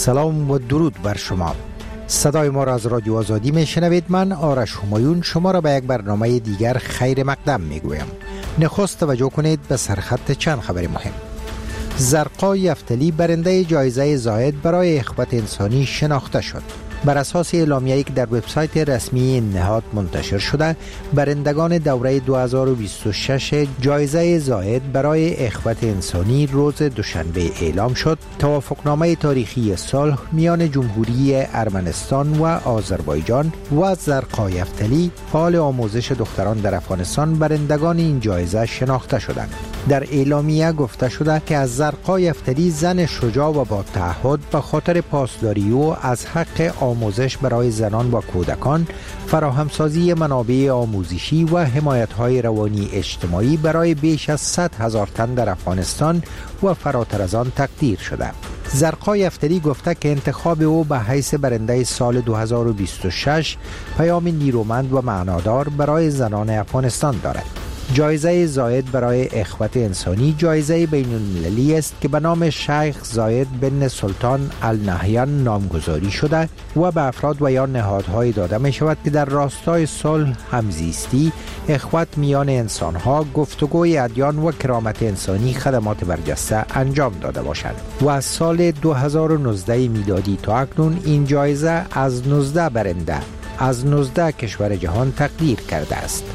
سلام و درود بر شما. صدای ما را از رادیو آزادی میشنوید. من آرش همایون شما را به یک برنامه دیگر خیر مقدم میگویم. نخست توجه کنید به سرخط چند خبر مهم. زرقا یفتلی برنده جایزه زاید برای اخوت انسانی شناخته شد. بر اساس اعلامیه‌ای که در وبسایت رسمی این نهاد منتشر شده، برندگان دوره 2026 جایزه زاید برای اخوت انسانی روز دوشنبه اعلام شد. توافقنامه تاریخی صلح میان جمهوری ارمنستان و آذربایجان و زرقا یفتلی، فعال آموزش دختران در افغانستان، برندگان این جایزه شناخته شدند. در اعلامیه گفته شده که از زرقا یفتلی، زن شجاع و با تعهد، به خاطر پاسداری او از حق آموزش برای زنان و کودکان، فراهمسازی منابع آموزشی و حمایت‌های روانی اجتماعی برای بیش از 100,000 تن در افغانستان و فراتر از آن تقدیر شده. زرقا یفتلی گفته که انتخاب او به حیث برنده سال 2026 پیام نیرومند و معنادار برای زنان افغانستان دارد. جایزه زاید برای اخوت انسانی جایزه بین المللی است که به نام شیخ زاید بن سلطان النهیان نامگذاری شده و به افراد و یا نهادهای داده می شود که در راستای صلح، همزیستی، اخوت میان انسانها، گفتگوی ادیان و کرامت انسانی خدمات برجسته انجام داده باشند. و از سال 2019 میلادی تا اکنون این جایزه از 19 برنده از 19 کشور جهان تقدیر کرده است.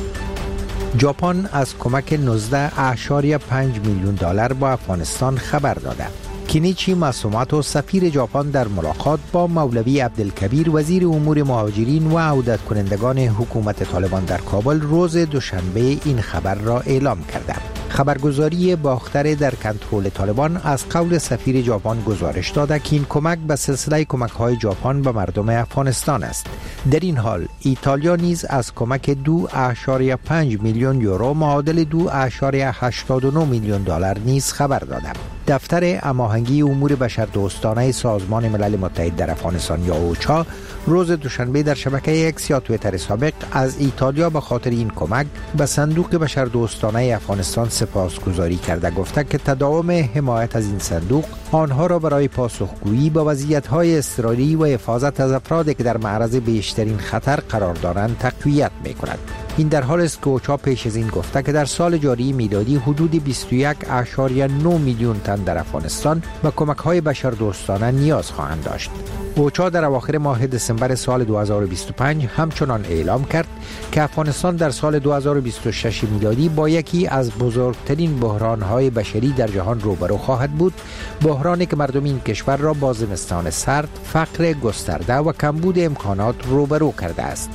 ژاپن از کمک 19.5 میلیون دلار با افغانستان خبر داده. کینیچی ماسوماتو، سفیر ژاپن، در ملاقات با مولوی عبدالکبیر، وزیر امور مهاجرین و عودت کنندگان حکومت طالبان در کابل، روز دوشنبه این خبر را اعلام کرده. خبرگزاری باختر در کنترل طالبان از قول سفیر ژاپن گزارش داده که این کمک به سلسله کمک‌های ژاپن به مردم افغانستان است. در این حال ایتالیا نیز از کمک 2.5 میلیون یورو معادل 2.89 میلیون دلار نیز خبر داده. دفتر هماهنگی امور بشردوستانه سازمان ملل متحد در افغانستان یا اوچا روز دوشنبه در شبکه اکس یا توییتر سابق از ایتالیا به خاطر این کمک به صندوق بشردوستانه افغانستان سپاسگزاری کرده. گفته که تداوم حمایت از این صندوق آنها را برای پاسخگویی به وضعیت‌های اضطراری و حفاظت از افرادی که در معرض بیشترین خطر قرار دارند تقویت می‌کند. این در حال است که اوچا پیش از این گفته که در سال جاری میلادی حدود 21.9 میلیون تن در افغانستان به کمک‌های بشردوستانه نیاز خواهند داشت. اوچا در اواخر ماه دسامبر سال 2025 همچنان اعلام کرد که افغانستان در سال 2026 میلادی با یکی از بزرگترین بحران‌های بشری در جهان روبرو خواهد بود، بحرانی که مردم این کشور را با زمستان سرد، فقر گسترده و کمبود امکانات روبرو کرده است.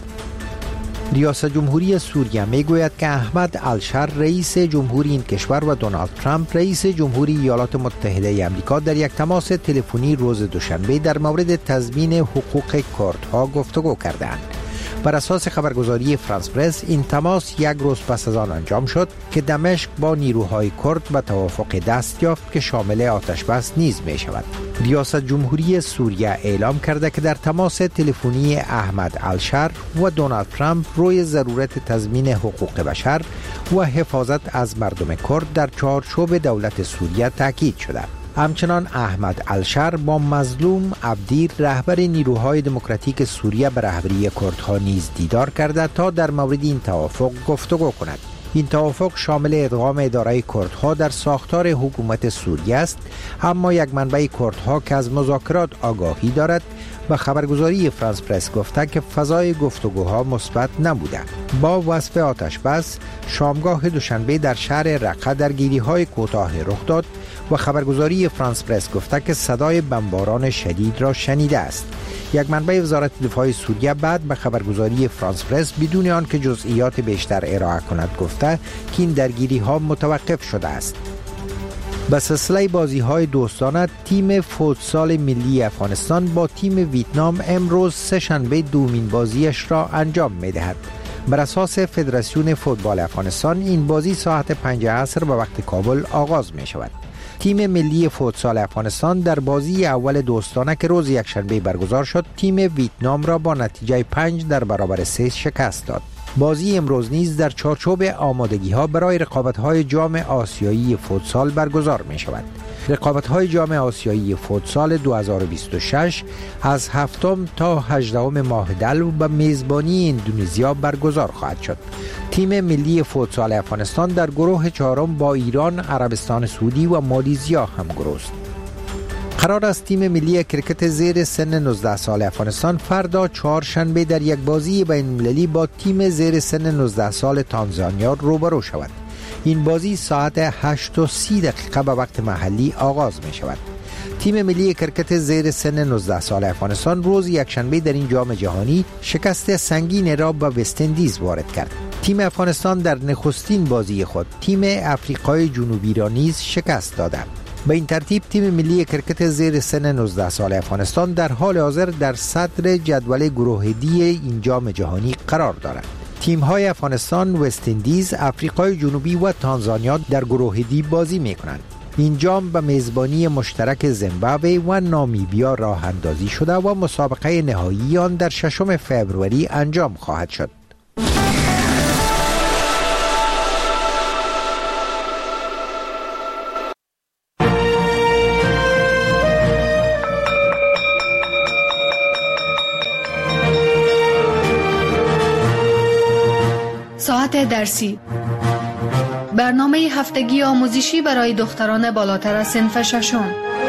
ریاست جمهوری سوریه میگوید که احمد الشر رئیس جمهوری این کشور و دونالد ترامپ رئیس جمهوری ایالات متحده آمریکا در یک تماس تلفنی روز دوشنبه در مورد تضمین حقوق کردها گفتگو کردند. بر اساس خبرگزاری فرانس پرس این تماس یک روز پس از آن انجام شد که دمشق با نیروهای کرد به توافق دست یافت که شامل آتش‌بس نیز می شود. ریاست جمهوری سوریه اعلام کرده که در تماس تلفنی احمد الشر و دونالد ترامپ روی ضرورت تضمین حقوق بشر و حفاظت از مردم کرد در چارچوب دولت سوریه تاکید شده. همچنان احمد الشر با مظلوم عبدیر، رهبر نیروهای دموکراتیک سوریه، به رهبری کردها نیز دیدار کرده تا در مورد این توافق گفتگو کند. این توافق شامل ادغام اداره کردها در ساختار حکومت سوریه است، اما یک منبع کردها که از مذاکرات آگاهی دارد و خبرگزاری فرانس پرس گفته که فضای گفتگوها مثبت نبوده. با وصف آتش بس، شامگاه دوشنبه در شهر رقه درگیری‌های کوتاه رخ داد و خبرگزاری فرانس پرس گفته که صدای بمباران شدید را شنیده است. یک منبع وزارت دفاع سوریه بعد به خبرگزاری فرانس پرس بدون آنکه جزئیات بیشتر ارائه کند گفته که این درگیری‌ها متوقف شده است. به سلسله بازی‌های دوستانه، تیم فوتسال ملی افغانستان با تیم ویتنام امروز سه‌شنبه دومین بازیش را انجام می‌دهد. بر اساس فدراسیون فوتبال افغانستان این بازی ساعت 5 عصر به وقت کابل آغاز می‌شود. تیم ملی فوتسال افغانستان در بازی اول دوستانه که روز یکشنبه برگزار شد، تیم ویتنام را با نتیجه 5-3 شکست داد. بازی امروز نیز در چارچوب آمادگی‌ها برای رقابت‌های جام آسیایی فوتسال برگزار می‌شود. رقابت‌های جام آسیایی فوتسال 2026 از 7 تا 18 ماه دلو به میزبانی اندونزیا برگزار خواهد شد. تیم ملی فوتسال افغانستان در گروه چهارم با ایران، عربستان سعودی و مالزیا همگروه است. قرار است تیم ملی کرکت زیر سن 19 سال افغانستان فردا چهارشنبه در یک بازی بین‌المللی با تیم زیر سن 19 سال تانزانیا روبرو شود. این بازی ساعت 8:30 به وقت محلی آغاز می شود. تیم ملی کرکت زیر سن 19 سال افغانستان روز یکشنبه در این جام جهانی شکست سنگین را به وست‌اندیز وارد کرد. تیم افغانستان در نخستین بازی خود تیم افریقای جنوبی را نیز شکست داد. به این ترتیب تیم ملی کرکت زیر سن 19 سال افغانستان در حال حاضر در صدر جدول گروه دی این جام جهانی قرار دارد. تیم‌های افغانستان، وست‌اندیز، افریقای جنوبی و تانزانیا در گروه دی بازی می‌کنند. این جام به میزبانی مشترک زیمبابوه و نامیبیا راه اندازی شده و مسابقه نهایی آن در 6 فوریه انجام خواهد شد. ساعت درسی، برنامه هفتگی آموزشی برای دختران بالاتر از صنف ششم.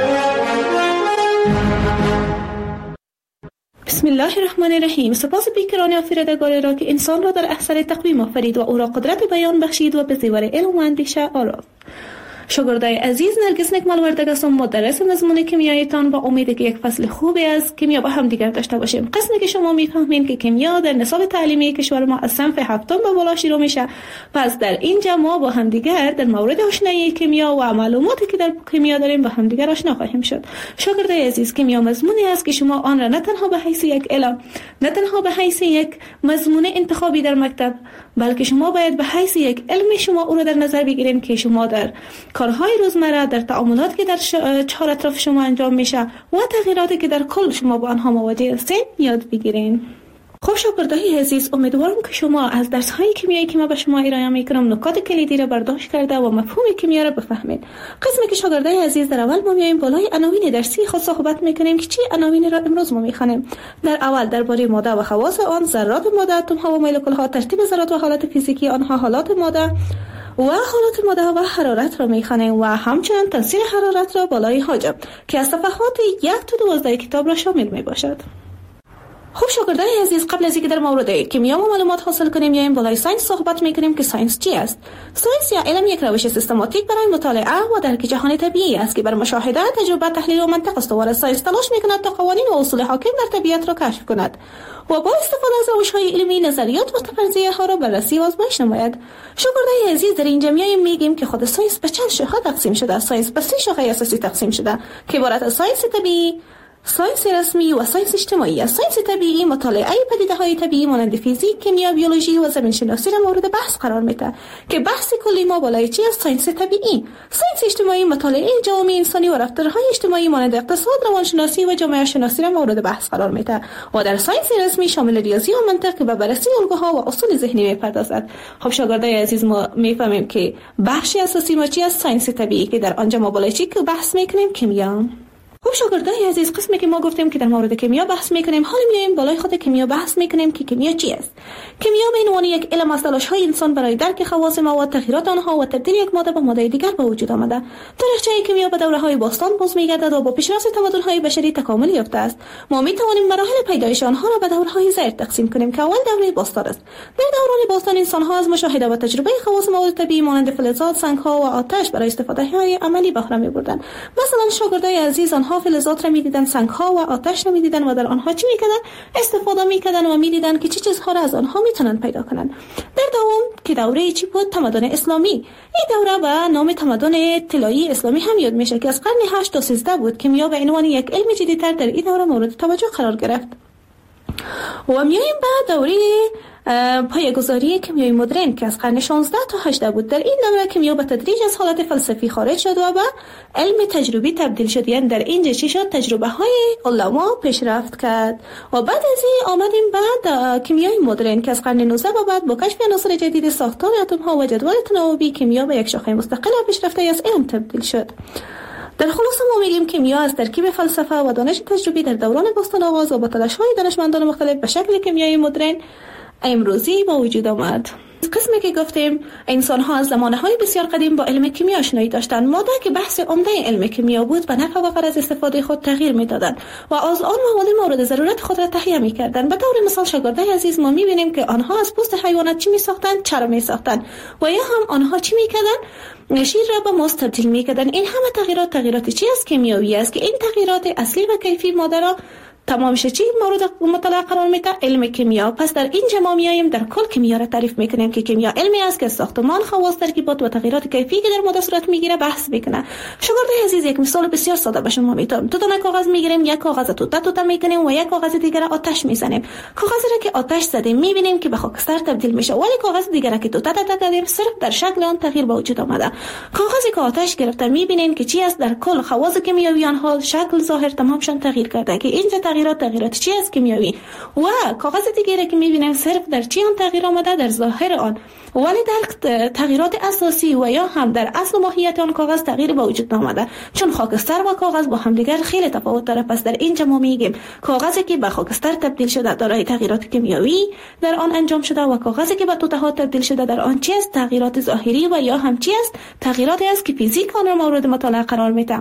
بسم الله الرحمن الرحیم. سپاس بیکران آفریدگار را که انسان را در احسن تقویم آفرید و او را قدرت بیان بخشید و به زیور علم و اندیشه آراست. شاگردای عزیز، نرگس نکمال وردگ هستم، مدرس مضمون کیمیایتان، با امید که یک فصل خوبی از کیمیا با هم دیگر داشته باشیم. قسمی که شما میفهمین که کیمیا در نصاب تعلیمی کشور ما از صنف هفتم به بالا شروع میشه، پس در اینجا ما با هم دیگر در مورد آشنایی کیمیا و معلوماتی که در کیمیا داریم با هم دیگر آشنا خواهیم شد. شاگردای عزیز، کیمیا مضمونی است که شما آن را نه تنها به حیث یک علم، نه تنها به حیث یک مضمون انتخابی در مکتب، بلکه شما باید به حیث یک علم شما او را در نظر بگیرین که شما در کارهای روزمره، در تعاملاتی که در چهار اطراف شما انجام میشه و تغییراتی که در کل شما با آنها مواجه هستید یاد بگیرین. خب شاگردای عزیز، امیدوارم که شما از درس‌های کیمیایی که ما به شما ارائه می‌کنم نکات کلیدی را برداشت کرده و مفهوم کیمیا را بفهمید. قسمی که شاگردای عزیز در اول ما میایم بالای عناوین درسی خود صحبت می‌کنیم که چی عناوین را امروز ما می‌خوانیم. در اول درباره ماده و خواص آن، ذرات ماده، اتم‌ها و مولکول‌ها، ترتیب ذرات و حالات فیزیکی آنها، حالات ماده و حرارت را می‌خوانیم و همچنین تاثیر حرارت را بالای حاجب که از صفحات 1 تا 12 کتاب را شامل می‌باشد. خب شاگردای عزیز، قبل از اینکه در مورد کیمیا و معلومات حاصل کنیم میایم بالای ساینس صحبت میکنیم که ساینس چی است. ساینس یا علم یک روش سیستماتیک برای مطالعه و درک جهان طبیعی است که بر مشاهده، تجربه، تحلیل و منطق استوار ساینس تلاش میکند تا قوانین و اصول حاکم در طبیعت را کشف کند و با استفاده از روش‌های علمی نظریات و فرضیه ها را بررسی و آزمایش نماید. شاگردای عزیز، در اینجا میگیم که خود ساینس به چند شاخه تقسیم شده. ساینس به 3 شاخه اساسی تقسیم شده که عبارت از ساینس طبیعی، ساینس رسمی و ساینس اجتماعی است. ساینس طبیعی مطالعه پدیده‌های طبیعی مانند فیزیک، کیمیا، بیولوژی و زمین‌شناسی را مورد بحث قرار می‌دهد که بحث کلی ما بالای چی است؟ ساینس طبیعی. ساینس اجتماعی مطالعه جامعه انسانی و رفتارهای اجتماعی مانند اقتصاد، روانشناسی و جامعه شناسی را مورد بحث قرار می‌دهد و در ساینس رسمی شامل ریاضی و منطق که به بررسی الگوها و اصول ذهنی می‌پردازد. خب شاگردای عزیز، ما می‌فهمیم که بخش اساسی ما چی است؟ ساینس طبیعی که در آنجا ما بالای چی که بحث می‌کنیم؟ کیمیا. خب شاگردای عزیز، قسمی که ما گفتیم که در مورد کیمیا بحث میکنیم، حالا میایم بالای خود کیمیا بحث میکنیم که کیمیا چی است. کیمیا به عنوان یک علم از تلاش‌های انسان برای درک خواص مواد، تغییرات آنها و تبدیل یک ماده به ماده دیگر به وجود آمده. تاریخچه کیمیا به دوره‌های باستان باز می‌گردد و با پیشرفت تمدن‌های بشری تکامل یافته است. ما می‌توانیم مراحل پیدایش آنها را به دوره‌های زیر تقسیم کنیم که اول دوره باستان است. در دوران باستان انسان‌ها از مشاهده و تجربه خواص مواد طبیعی مانند فلزات، سنگ‌ها و آتش برای استفاده‌های عملی بهره می‌بردند. مثلا شاگردای عزیز، آنها فلزات را می‌دیدند، سنگ‌ها و آتش را می‌دیدند و در آنها چی می‌کردند؟ استفاده می‌کردند و می‌دیدند که چه چیزها را از آنها می‌توانند پیدا کنند. در دوم که دوره چی بود؟ تمدن اسلامی. این دوره به نام تمدن طلایی اسلامی هم یاد میشه که از قرن 8 تا 13 بود. کیمیا به عنوان یک علم جدیدتر در این دوره مورد توجه قرار گرفت. و میایم به دوره پایه‌گذاری کیمیای مدرن که از قرن 16 تا 18 بود. در این دوره کیمیا به تدریج از حالت فلسفی خارج شد و به علم تجربی تبدیل شد. یعنی در اینجا چی شد؟ تجربه های علما پیشرفت کرد و بعد از این آمدیم بعد کیمیای مدرن که از قرن 19 و بعد با کشف عناصر جدید، ساختار اتم ها و جدول تناوبی، کیمیا به یک شاخه مستقل و پیشرفته از علم تبدیل شد. در خلاصه ما میگیم کیمیا از ترکیب فلسفه و دانش تجربی در دوران باستان آغاز و با تلاش‌های دانشمندان مختلف به شکل کیمیای مدرن امروزی با وجود آمد. قسمی که گفتیم انسان ها از زمانه‌های بسیار قدیم با علم کیمیا آشنایی داشتند. ماده که بحث عمده علم کیمیا بود به نفع و غرض استفاده خود تغییر میدادند و از آن مواد مورد ضرورت خود را تهیه میکردند. به طور مثال شاگردای عزیز ما میبینیم که آنها از پوست حیوانات چی میساختند، چرا میساختند و یا هم آنها چی میکردند، شیر را به ماست تبدیل میکردند. این همه تغییرات چی است؟ کیمیایی است که این تغییرات اصلی و کیفی ماده را تمام چی مورد مطالعه قرار میده؟ علم کیمیا. پس در اینجا ما میایم در کل کیمیا را تعریف میکنیم که کیمیا علمی است که ساختمان، خواص، ترکیبات و تغییرات کیفی که در ماده صورت میگیره بحث میکنه. شاگردای عزیز یک مثال بسیار ساده به شما میتونم. دو تا کاغذ میگیریم، یک کاغذ توته میکنیم و یک کاغذ دیگر را آتش میزنیم. کاغذی را که آتش زدیم میبینیم که به خاکستر تبدیل میشه، ولی کاغذ دیگر را که توته کردیم صرف در شکل آن تغییر به وجود آمده. کاغذی که آتش گرفته میبینیم که چی است؟ در کل خواص کیمیایی آنها شکل، ظاهر تمامشان تغییر کرده که اینجا تغییرات چی است؟ کیمیایی. و کاغذ دیگری که میبینیم صرف در چی آن تغییر آمده؟ در ظاهر آن، ولی در تغییرات اساسی و یا هم در اصل و ماهیت آن کاغذ تغییر به وجود آمده، چون خاکستر و کاغذ با هم دیگر خیلی تفاوت داره. پس در اینجا ما میگیم کاغذی که به خاکستر تبدیل شده دارای تغییرات کیمیایی در آن انجام شده و کاغذی که به توته ها تبدیل شده در آن چی است؟ تغییرات ظاهری و یا هم چی است؟ تغییراتی است که فیزیک آن را مورد مطالعه قرار میده.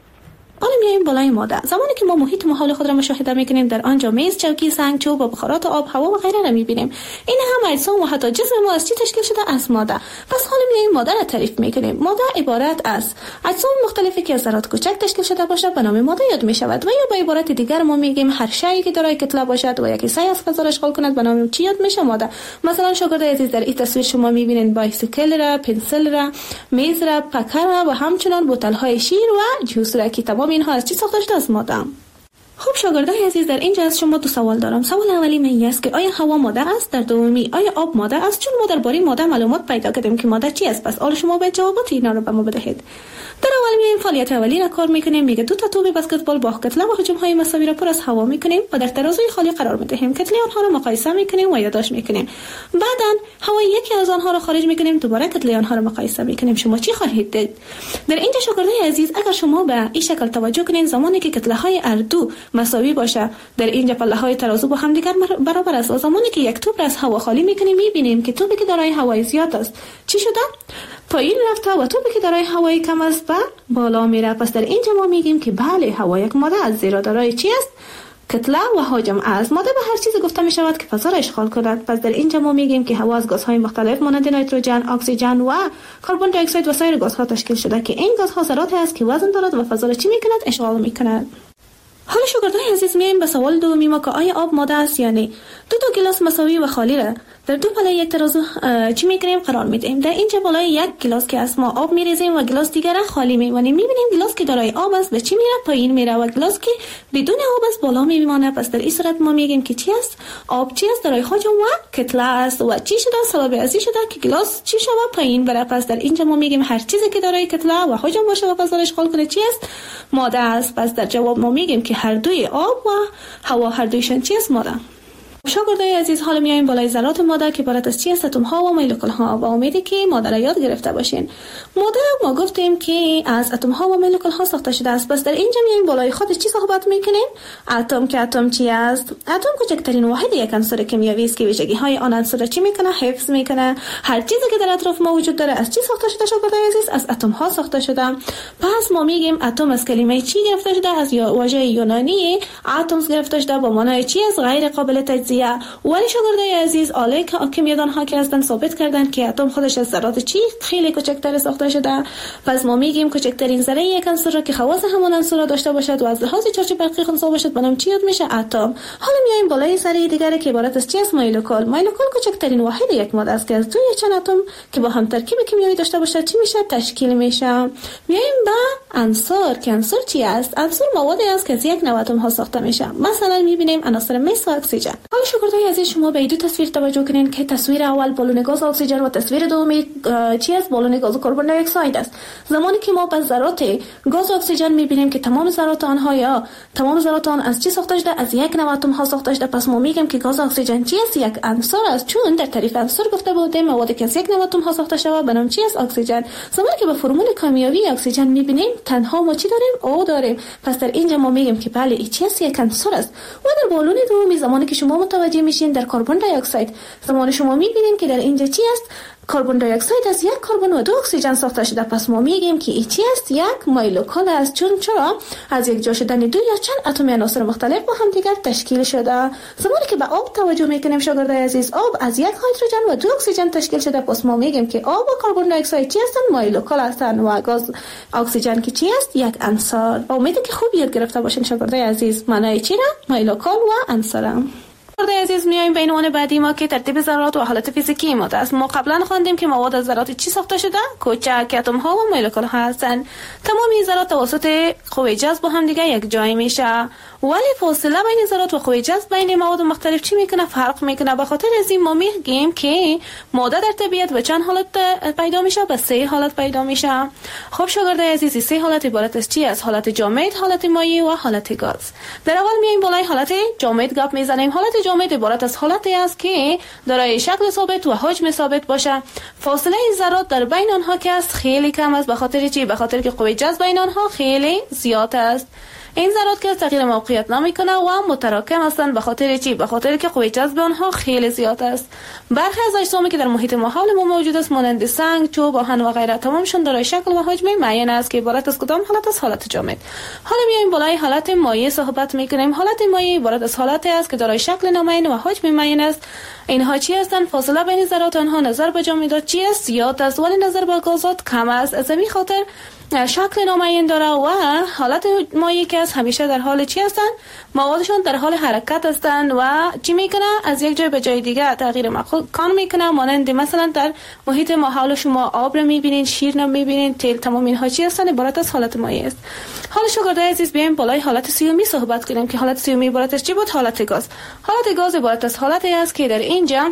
حالا میایم بالای ماده. زمانی که ما محیط محال خود را مشاهده میکنیم در آنجا میز، چوکی، سنگ، چوب و بخارات آب، هوا و غیره را میبینیم. این هم اجسام و حتی جسم ما از چی تشکیل شده؟ از ماده. پس حالا میایم ماده را تعریف میکنیم. ماده عبارت از اجسام مختلفی که از ذرات کوچک تشکیل شده باشد به نام ماده یاد میشود و یا به عبارت دیگر ما میگیم هر شیئی که دارای کتله باشد و یکی سعی از فضا را اشغال کند به نام چی یاد میشه؟ ماده. مثلا شاگردای عزیز در این تصویر شما میبینید بایسیکل را، پنسل را، میز را، پکر را و همچنین بوتل های شیر و جوس را که تمام اینها از چی ساخته شده؟ از ماده. خب شاگردای عزیز در اینجا از شما دو سوال دارم. سوال اولی من است که آیا هوا ماده است؟ در دومی آیا آب ماده است؟ چون ما درباره ماده معلومات پیدا کردیم که ماده چی است، پس حالا شما باید جوابات اینا رو به ما بدهید. در اول میایم فعالیت اولی را کار میکنیم. میگه دو تا توپ بسکتبال با کتله و حجم های مساوی را پر از هوا میکنیم و در ترازوی خالی قرار میدهیم. کتله آنها را مقایسه میکنیم و یادداشت میکنیم. بعداً هوای یکی از آنها را خارج میکنیم، دوباره کتله آنها را مقایسه میکنیم. شما چی خواهید دید؟ در اینجا شاگردای عزیز اگر شما به این شکل توجه کنید، زمانی که کتله های هر دو مساوی باشه در اینجا پله های ترازو با هم دیگر برابر است و زمانی که یک توپ را از هوا خالی میکنیم میبینیم که توپی که دارای هوای زیاد است چی شده؟ پایین رفته و توپی که دارای هوای کم است به بالا میره. پس در اینجا ما میگیم که بله هوا یک ماده است، زیرا دارای چی است؟ کتله و حجم است. ماده به هر چیزی گفته می شود که فضا را اشغال کند. پس در اینجا ما میگیم که هوا از گازهای مختلف مانند نیتروژن، اکسیژن و کربن دی اکساید و سایر گازها تشکیل شده که این گازها ذراتی است که وزن دارد و فضا را چی میکند؟ اشغال میکند. حالا شاگردای عزیز میایم به سوال دومی ما که آیا آب ماده است یا نه. دو گلاس مساوی و خالی را در دو پله یک ترازو چی میکنیم؟ قرار میدیم. در اینجا بالای یک گلاس که از ما آب میریزیم و گلاس دیگر را خالی میمانیم. میبینیم گلاس که دارای آب است به چی میره؟ پایین میره و گلاس که بدون آب است بالا میمانه. پس در این صورت ما میگیم که چی است؟ آب چی است؟ دارای حجم و کتله است و چی شده؟ سبب ازی شده که گلاس چی شده؟ پایین بره. پس در اینجا ما میگیم هر چیزی که دارای کتله و حجم باشه و فضا را اشغال کنه چی است؟ ماده است. پس در جواب ما میگیم که هر دوی آب و هوا هر دویشون چی است؟ ماده. شاگردای عزیز حالا میایم بالای ذرات ماده که عبارت از چی است؟ اتم ها و مولکول ها. با امیدی که ماده را یاد گرفته باشین. ماده ما گفتیم که از اتم ها و مولکول ها ساخته شده است. پس در اینجا میایم بالای خودش چی صحبت میکنیم؟ اتم. که اتم چی است؟ اتم کوچکترین واحد یک عنصر کیمیایی است که ویژگی های آن عنصر چی میکنه؟ حفظ میکنه. هر چیزی که در اطراف ما وجود داره از چی ساخته شده شاگردای عزیز؟ از اتم ها ساخته شده. پس ما میگیم اتم از کلمه چی گرفته شده؟ از واژه یونانی اتمز گرفته شده با معنای چی است؟ غیر قابل تجزیه. ولی شاگردای عزیز آله کیمیادان ها که هستن ثابت کردن که اتم خودش از ذرات چی خیلی کوچکتر ساخته شده. پس ما میگیم کوچکترین ذره یک عنصر را که خواص همان عنصر را داشته باشد و از لحاظ چارچوب برقی خنثی باشد به نام چی یاد میشه؟ اتم. حالا میایم بالای ذره دیگری که عبارت از چی است؟ مولکول. مولکول کوچکترین واحد یک ماده است که از دوی چند اتم که با هم ترکیب کیمیایی داشته باشد چی میشه؟ تشکیل میشه. میایم به عنصر که عنصر چی است؟ عنصر موادی است که از یک نوع اتم ها ساخته میشه. مثلا میبینیم عناصر مس و اکسیژن. حالا شاگردای عزیز شما به دو تصویر توجه کنین که تصویر اول بالون گاز اکسیژن و تصویر دومی چی است؟ بالون گاز کربن دی اکساید است. زمانی که ما به ذرات گاز اکسیژن میبینیم که تمام ذرات آنها یا تمام ذرات آن از چی ساخته شده؟ از یک نوع اتم ها ساخته شده. پس ما میگیم که گاز اکسیژن چی است؟ یک عنصر است، چون در تعریف عنصر گفته بودیم موادی که از یک نوع اتم ها ساخته شده به نام چی است؟ اکسیژن. زمانی که به فرمول کیمیایی اکسیژن میبینیم تنها ما چی داریم؟ او داریم. پس در اینجا ما میگیم که بله این چی است؟ یک عنصر است. و در بالون دومی زمانی که شما متوجه میشین در کربن دی اکساید، زمانی شما میبینین که در اینجا چی است؟ کربن دی اکساید از یک کربن و دو اکسیژن ساخته شده. پس ما میگیم که این چی است؟ یک مولکول است، چون چرا؟ از یک جا شدن دو یا چند اتم عناصر مختلف با هم دیگر تشکیل شده. زمانی که به آب توجه میکنیم شاگردای عزیز، آب از یک هیدروژن و دو اکسیژن تشکیل شده. پس ما میگیم که آب و کربن دی اکساید چی هستند؟ مولکول هستند و گاز اکسیژن که چی است؟ یک عنصر. امیدم که خوب یاد گرفته باشین شاگردای عزیز معنای چی را؟ مولکول و عنصر. شاگردای عزیز میایم به عنوان بعدی ما که ترتیب ذرات و حالت فیزیکی ماده است. ما قبلا خواندیم که مواد از ذرات چی ساخته شده؟ کوچک اتم ها و مولکول ها هستند. تمام این ذرات توسط قوه جذب با هم دیگه یک جای میشه. ولی فاصله بین ذرات و قوه جذب بین مواد مختلف چی میکنه؟ فرق میکنه. به خاطر از این ما میگیم که ماده در طبیعت به چند حالت پیدا میشه؟ به 3 حالت پیدا میشه. خب شاگردای عزیز 3 حالت عبارت از چی است؟ حالت جامد، حالت مایع و حالت گاز. در اول میایم بالای حالت جامد گپ میزنیم. حالت جامد عبارت از حالتی است که دارای شکل ثابت و حجم ثابت باشه. فاصله ذرات در بین آنها که است خیلی کم است. به خاطر چی؟ به خاطر که قوه جذب بین آنها خیلی زیاد است. این ذرات که تغییر موقعیت نمیکنه و متراکم هستند. به خاطر چی؟ به خاطر که قوه جذب آنها خیلی زیاد است. برخی از اجسامی که در محیط ما حول ما موجود است مانند سنگ، چوب، آهن و غیره تمامشون دارای شکل و حجم معین است که عبارت از کدام حالت است؟ حالت جامد. حالا میایم بالای حالت مایع صحبت میکنیم. حالت مایع عبارت از حالتی است که دارای شکل نامعین و حجم معین است. اینها چی هستند؟ فاصله بین ذرات آنها نظر به جامدات چی است؟ زیاد است، ولی نظر به گازات کم است. از همین خاطر شکل نامعین داره و حالت مایع که از همیشه در حال چی هستند؟ موادشون در حال حرکت هستند و چی میکنه؟ از یک جای به جای دیگه تغییر مکان میکنه. مانند مثلا در محیط ما حول شما آب رو میبینین، شیر رو میبینین، تیل، تمام اینها چی هستند؟ عبارت از حالت مایع است. حالا شاگردای عزیز بیایم بالای حالت سیومی صحبت کنیم که حالت سیومی عبارت از چی بود؟ حالت گاز. حالت گاز عبارت از حالتی است که در اینجا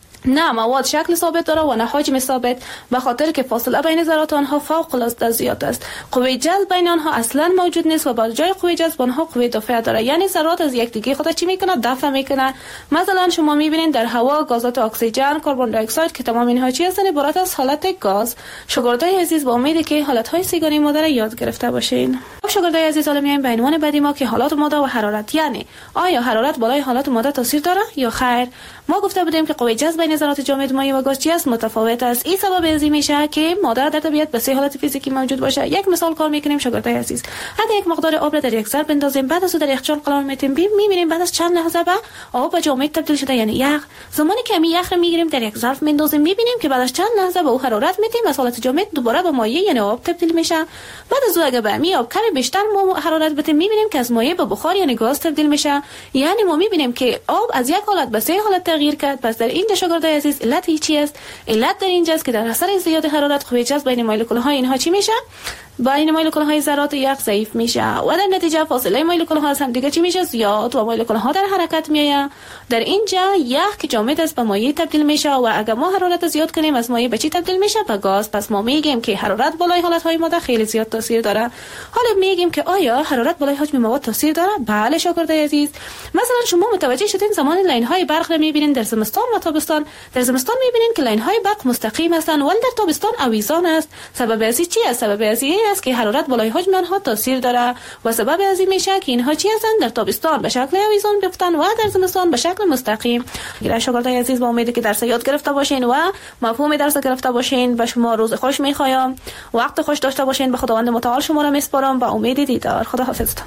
نه مواد شکل ثابت داره و نه حجم ثابت، به خاطر که فاصله بین ذرات آنها فوق العاده زیاد است. قوه جذب بین آنها اصلا موجود نیست و با جای قوه جذب آنها قوه دافعه داره. یعنی ذرات از یکدیگه خود چی میکنه؟ دفع میکنه. مثلا شما میبینید در هوا گازات اکسیژن، کربن دی اکساید که تمام اینها چی هستند؟ عبارت از حالت گاز. شاگردای عزیز با امیدی که حالت‌های سیگاری ماده را یاد گرفته باشین. شاگردای عزیز حالا میایم به عنوان بعدی ما که حالات ماده و حرارت. یعنی آیا حرارت بالای حالات ماده تاثیر داره یا خیر؟ ما گفته بودیم که قوه جذب بین ذرات جامد، مایع و گاز چی است؟ متفاوت است. این سبب از این میشه که ماده در طبیعت به 3 حالت فیزیکی موجود باشه. یک مثال کار میکنیم شاگردای عزیز. اگه یک مقدار آب را در یک ظرف بندازیم، بعد از اون در یخچال قرار میدیم، میبینیم بعد از چند لحظه به آب و جامد تبدیل شده، یعنی یخ. زمانی که می یخ را میگیریم در یک ظرف میندازیم، میبینیم که بعد از چند لحظه به او حرارت میدیم، از حالت جامد دوباره به مایع یعنی آب تبدیل میشه. بعد از اون اگه به می آب کمی بیشتر حرارت بدیم، میبینیم که از مایع به بخار یعنی گاز تبدیل میشه. یعنی ما میبینیم که آب از یک حالت به 3 حالت تغییر کرد. پس در اینجا شاگردای عزیز علت چی است؟ علت در اینجا است که در اثر زیاد حرارت قوه جذب بین مولکول‌های اینها چی میشه؟ بین مولکول‌های ذرات یخ ضعیف میشه و در نتیجه فاصله مولکول‌ها از هم دیگه چی میشه؟ زیاد و مولکول‌ها در حرکت میآید. در اینجا یخ که جامد است به مایع تبدیل میشه و اگر ما حرارت زیاد کنیم از مایع به چی تبدیل میشه؟ به گاز. پس ما میگیم که حرارت بالای حالت‌های ماده خیلی زیاد تاثیر داره. حالا میگیم که آیا حرارت بالای حجم مواد تاثیر داره؟ بله شاگردای عزیز. مثلا شما متوجه شدین زمان لاین‌های برق رو میبینین در زمستان و تابستان. در زمستان میبینین که لاین‌های برق مستقیم هستند ولی در تابستان آویزان است. سبب از چی است؟ سبب از این است که حرارت بالای حجم آنها تاثیر داره و سبب از این میشه که اینها چی هستند؟ در تابستان به شکل آویزان بیفتن و در زمستان به شکل مستقیم. شاگردای عزیز با امیدی که درس یاد گرفته باشین و مفهوم درس گرفته باشین. به شما روز خوش میخوایم، وقت خوش داشته باشین. به خداوند متعال شما را میسپارم. با امید دیدار. خدا حافظتون.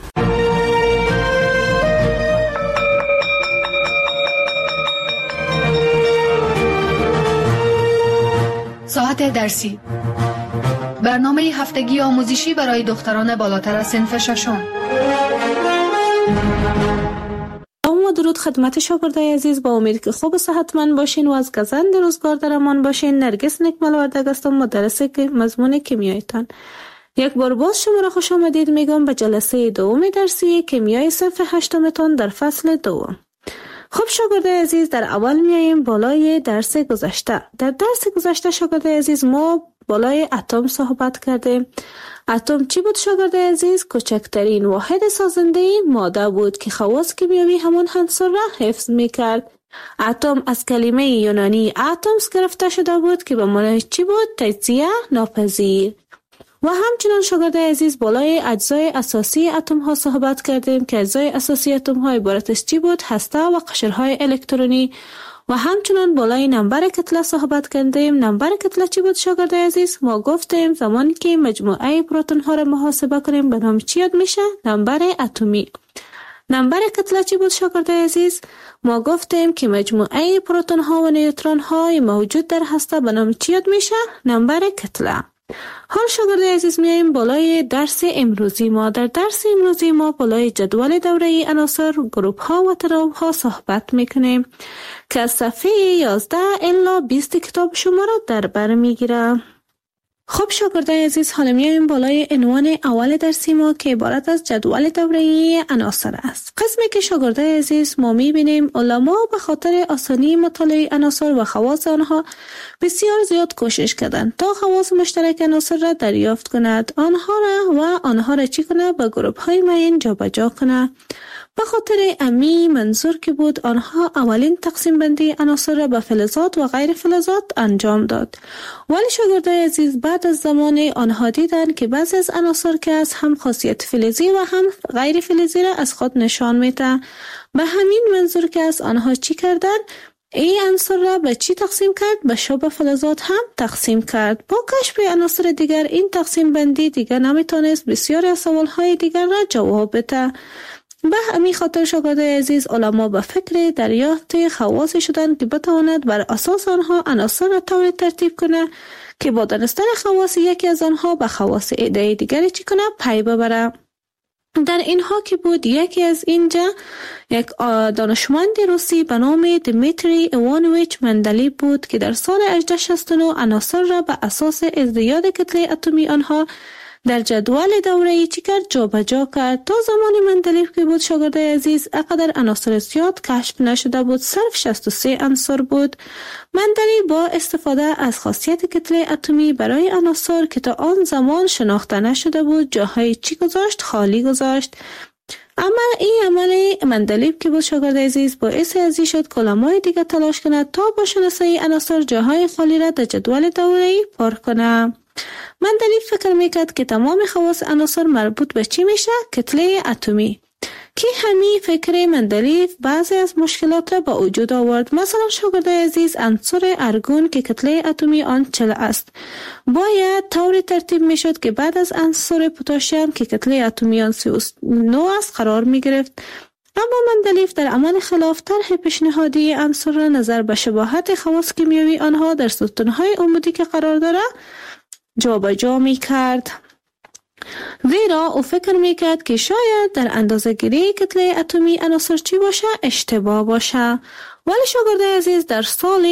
ساعت درسی، برنامه هفتگی آموزشی برای دختران بالاتر از صنف ششم. درود خدمت شاگردای عزیز. با امید که خوب و صحتمند باشین و از گزند روزگار در امان باشین. نرگس نکمل وردگ هستم، مدرس مضمون کیمیایتان. یک بار باز شما را خوش آمدید میگم به جلسه دوم درسی کیمیای صنف 8 تان در فصل دوم. خب شاگردای عزیز، در اول میاییم بالای درس گذشته. در درس گذشته شاگردای عزیز ما بالای اتم صحبت کردیم. اتم چی بود شاگردای عزیز؟ کوچکترین واحد سازنده ماده بود که خواص کیمیایی همون عنصر را حفظ میکرد. اتم از کلمه یونانی اتمس گرفته شده بود که به معنای چی بود؟ تجزیه ناپذیر. و همچنان شاگردای عزیز بالای اجزای اساسی اتم ها صحبت کردیم که اجزای اساسی اتم ها عبارت از چی بود؟ هسته و قشرهای الکترونی. و همچنان بالای نمبر کتله صحبت کردیم. نمبر کتله چی بود شاگردای عزیز؟ ما گفتیم زمانی که مجموعه پروتون ها را محاسبه کنیم به نام چی یاد میشه؟ نمبر اتمی. نمبر کتله چی بود شاگردای عزیز؟ ما گفتیم که مجموعه پروتون ها و نیوترون های موجود در هسته به نام چی یاد میشه؟ نمبر کتله. حال شاگردای عزیز میایم بالای درس امروزی ما. در درس امروزی ما بالای جدول دوره‌ای عناصر، گروپ ها و تناوب ها صحبت میکنیم که از صفحه 11 الی 20 کتاب شما را در بر میگیره. خب شاگردای عزیز، حالا میایم بالای عنوان اول درسی ما که عبارت از جدول دوره‌ای عناصر است. قسمی که شاگردای عزیز ما میبینیم علما به خاطر آسانی مطالعه عناصر و خواص آنها بسیار زیاد کوشش کردند تا خواص مشترک عناصر را دریافت کند، آنها را چی کنه؟ به گروپ های معین جابجا کنه. به خاطر امی منظور که بود آنها اولین تقسیم بندی عناصر را به فلزات و غیر فلزات انجام داد. ولی شاگردای عزیز بعد از زمان آنها دیدند که بعضی از عناصر که از هم خاصیت فلزی و هم غیر فلزی را از خود نشان میده. به همین منظور که از آنها چی کردند؟ این عنصر را به چی تقسیم کرد؟ به شبه فلزات هم تقسیم کرد. با کشف عناصر دیگر این تقسیم بندی دیگر نمیتونست بسیاری از سوالهای دیگر را جواب بده. به همین خاطر شاگردای عزیز علما به فکر دریافت خواص شدند که بتواند بر اساس آنها عناصر را طوری ترتیب کنه که با دانستن خواص یکی از آنها به خواص ایده دیگری چی کنه؟ پی ببره. در اینها که بود یکی از اینجا یک دانشمند روسی به نام دمیتری ایوانویچ مندلیف بود که در سال 1869 عناصر را به اساس ازدیاد کتله اتمی آنها در جدول دوره‌ای چی کرد؟ جابجا کرد. تا زمان مندلیف که بود شاگردای عزیز اقدر عناصر زیاد کشف نشده بود، صرف 63 عنصر بود. مندلیف با استفاده از خاصیت کتله اتمی برای عناصر که تا آن زمان شناخته نشده بود جاهای چی گذاشت؟ خالی گذاشت. اما این عمل مندلیف که بود شاگردای عزیز باعث ازی شد که علمای دیگه تلاش کنند تا با شناسایی عناصر جاهای خالی را در جدول دوره‌ای پر کنه. مندلیف فکر میکرد که تمام خواص عناصر مربوط به چی میشه؟ کتله اتمی. که همین فکر مندلیف بعضی از مشکلات را به وجود آورد. مثلا شاگردای عزیز عنصر ارگون که کتله اتمی آن 40 است باید طوری ترتیب میشد که بعد از عنصر پتاسیم که کتله اتمی آن 39 است قرار میگرفت. اما مندلیف در عمل خلاف طرح پیشنهادی عنصر را نظر به شباهت خواص کیمیایی آنها در ستونهای عمودی که قرار داره جابجا میکرد. زیرا او فکر میکرد که شاید در اندازه‌گیری کتله اتمی عناصر چی باشه؟ اشتباه باشه. ولی شاگردای عزیز در سال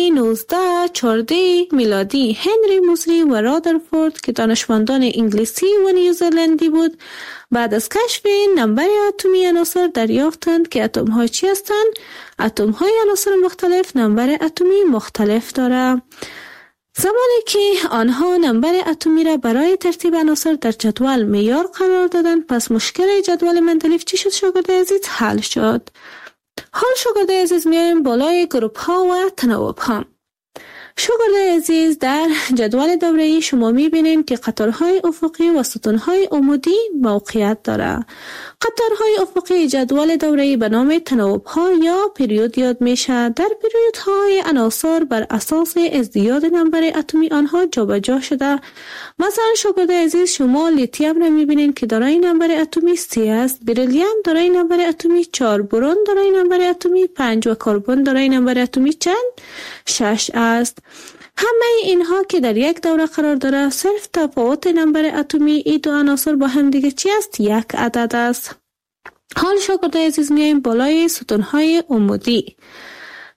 1914 میلادی هنری موزلی و رادرفورد که دانشمندان انگلیسی و نیوزلندی بود بعد از کشف نمبر اتمی عناصر دریافتند که اتم ها چی هستند؟ اتم های عناصر مختلف نمبر اتمی مختلف داره. زمانی که آنها نمبر اتمی را برای ترتیب عناصر در جدول معیار قرار دادند پس مشکل جدول مندلیف چی شد شاگردای عزیز؟ حل شد. حال شاگردای عزیز میایم بالای گروپ ها و تناوب ها. شاگردای عزیز در جدول دوره‌ای شما میبینید که قطارهای افقی و ستونهای عمودی موقعیت داره. قطارهای افقی جدول دوره‌ای به نام تناوب ها یا پریود یاد میشه. در پریود های عناصر بر اساس ازدیاد نمبر اتمی آنها جابجا شده. مثلا شاگردای عزیز شما لیتیم را میبینید که دارای نمبر اتمی 3 است، بریلیوم دارای نمبر اتمی 4، برون دارای نمبر اتمی 5 و کربن دارای نمبر اتمی چند؟ 6 است. همه اینها که در یک دوره قرار داره صرف تفاوت نمبر اتمی این دو عناصر با هم دیگه چی است؟ یک عدد است. حال شاگردای عزیز میایم بالای ستونهای عمودی.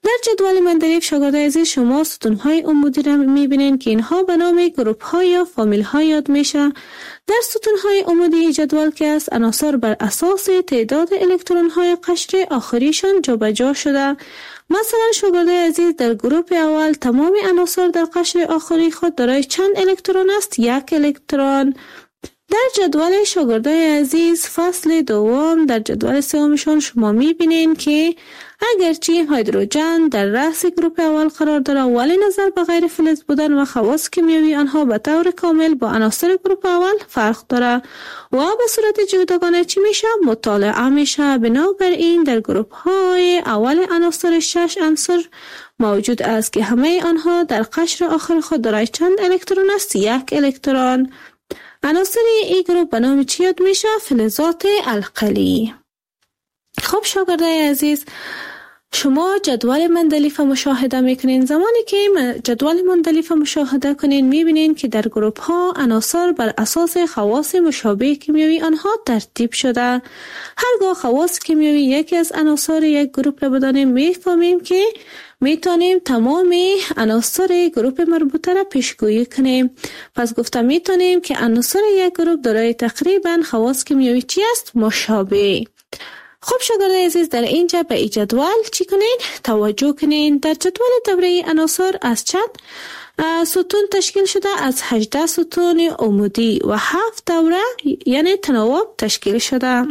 در جدول مندلیف شاگردای عزیز شما ستونهای عمودی را میبینین که اینها به نام گروپ ها یا فامیل ها یاد میشه. در ستونهای عمودی جدول که است عناصر بر اساس تعداد الکترون های قشر آخریشان جابجا شده. مثلا شاگردای عزیز در گروپ اول تمام عناصر در قشر آخری خود دارای چند الکترون است؟ 1 الکترون. در جدول شاگردای عزیز فصل دوم در جدول سومشان شما میبینین که اگرچه هیدروژن در رأس گروپ اول قرار داره ولی نظر به غیر فلز بودن و خواص کیمیایی آنها به طور کامل با عناصر گروپ اول فرق داره و به صورت جداگانه چی میشه؟ مطالعه میشه. بنابراین در گروپ های اول عناصر 6 عنصر موجود است که همه آنها در قشر آخر خود دارای چند الکترون است؟ 1 الکترون. عناصر این گروپ به نام چی یاد میشه؟ فلزات القلی. خب شاگردای عزیز شما جدول مندلیف مشاهده میکنین. زمانی که جدول مندلیف مشاهده کنین میبینین که در گروپ ها عناصر بر اساس خواص مشابه کیمیایی آنها ترتیب شده. هرگاه خواص کیمیایی یکی از عناصر یک گروپ را بدانیم میفهمیم که میتونیم تمام عناصر گروپ مربوطه را پیشگویی کنیم. پس گفتم میتونیم که عناصر یک گروپ دارای تقریبا خواص کیمیایی چی است؟ مشابه. خب شاگردای عزیز در اینجا به این جدول چی کنین؟ توجه کنین. در جدول دوره عناصر از چند ستون تشکیل شده؟ از 18 ستون عمودی و 7 دوره یعنی تناوب تشکیل شده.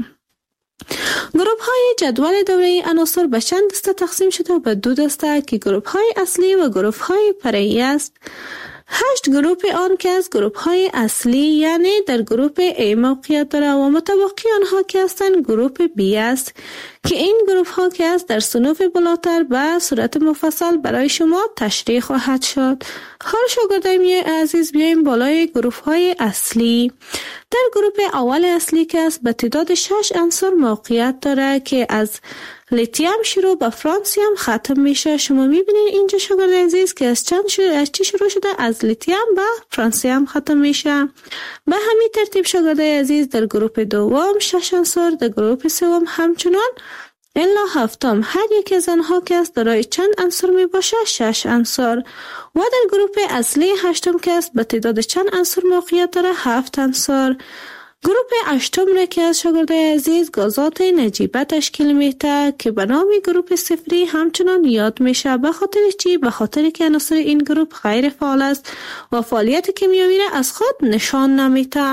گروپ های جدول دوره عناصر به چند دسته تقسیم شده؟ به 2 دسته که گروپ های اصلی و گروپ های فرعی است. 8 گروپ آن که از گروپ های اصلی یعنی در گروپ A موقعیت داره و متبقی آنها که هستند گروپ B است که این گروپ ها که است در صنوف بالاتر به صورت مفصل برای شما تشریح خواهد شد. حال شاگردای عزیز بیایم بالای گروپ های اصلی. در گروپ اول اصلی که است به تعداد 6 عنصر موقعیت داره که از لیتیم شروع به فرانسیم ختم میشه. شما میبینید اینجا شاگردای عزیز که از چی شروع شده؟ از لیتیم به فرانسیم ختم میشه. به همین ترتیب شاگردای عزیز در گروپ دوم 6 عنصر، در گروپ سوم همچنان الا هفتم هر یک از آنها که است دارای چند عنصر می باشه؟ 6 عنصر. و در گروپ اصلی هشتم که است به تعداد چند عنصر موقعیت داره؟ 7 عنصر. گروپ هشتم را که از شاگردای عزیز گازات نجیبه تشکیل میده که به نام گروپ صفری همچنان یاد میشه. به خاطر چی؟ به خاطر که عناصر این گروپ غیر فعال است و فعالیت کیمیایی را از خود نشان نمیده.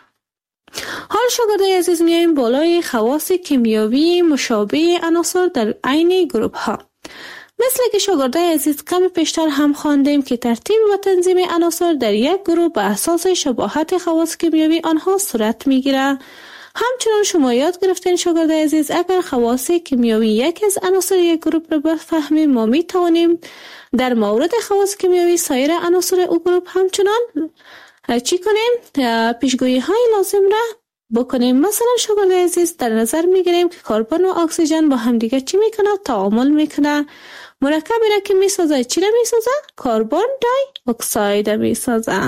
حال شاگردای عزیز میایم بالای خواص کیمیایی مشابه عناصر در عین گروپ ها. مثل که شاگردای عزیز کم پیشتر هم خواندیم که ترتیب و تنظیم عناصر در یک گروه به اساس شباهت خواص کیمیایی آنها صورت میگیره. همچنان شما یاد گرفتین شاگردای عزیز اگر خواص کیمیایی یک از عناصر یک گروپ را بفهمیم ما می توانیم در مورد خواص کیمیایی سایر عناصر او گروپ همچنان چی کنیم؟ پیشگویی های لازم را بکنیم. مثلا شاگردای عزیز در نظر میگیریم که کربن و اکسیژن با همدیگه چی میکنه؟ تعامل میکنه. مرکبی را که میسازه چی را میسازه؟ کربن دای اکساید میسازه.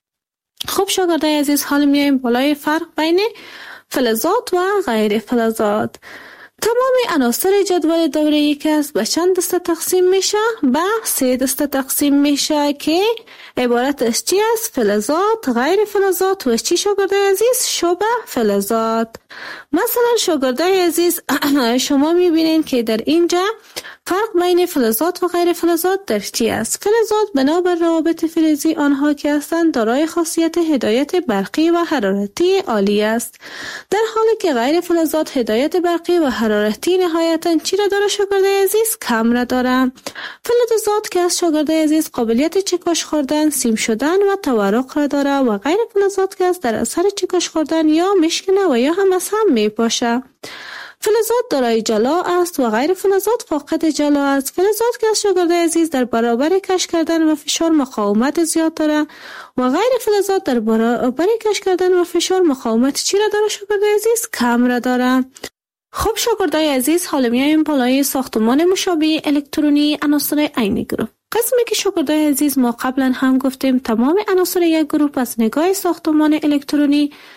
خب شاگردای عزیز حال میایم بالای فرق بین فلزات و غیر فلزات. تمام عناصر جدول دوره‌ای که است به چند دسته تقسیم میشه؟ به 3 دسته تقسیم میشه که عبارت از چی است؟ فلزات، غیر فلزات و چی شاگردای عزیز؟ شبه فلزات. مثلا شاگردای عزیز شما میبینین که در اینجا فرق بین فلزات و غیر فلزات در چی است؟ فلزات بنابر روابط فلزی آنها که هستند دارای خاصیت هدایت برقی و حرارتی عالی است، در حالی که غیر فلزات هدایت برقی و حرارتی نهایتاً چی را داره شاگردای عزیز؟ کم را داره. فلزات که از شاگردای عزیز قابلیت چکش خوردن، سیم شدن و تورق را داره و غیر فلزات که از در اثر چکش خوردن یا میشکنه و یا هم از هم میپاشه. فلزات دارای جلا است و غیر فلزات فاقد جلا است. فلزات که از شاگردای عزیز در برابر کش کردن و فشار مقاومت زیاد داره و غیر فلزات در برابر کش کردن و فشار مقاومت چی را داره شاگردای عزیز؟ کم را داره. خب شاگردای عزیز حالا میایم بالای ساختمان مشابه الکترونی عناصر عین گروپ. قسمی که شاگردای عزیز ما قبلا هم گفتیم تمام عناصر یک گروپ از نگاه ساختمان الکترونی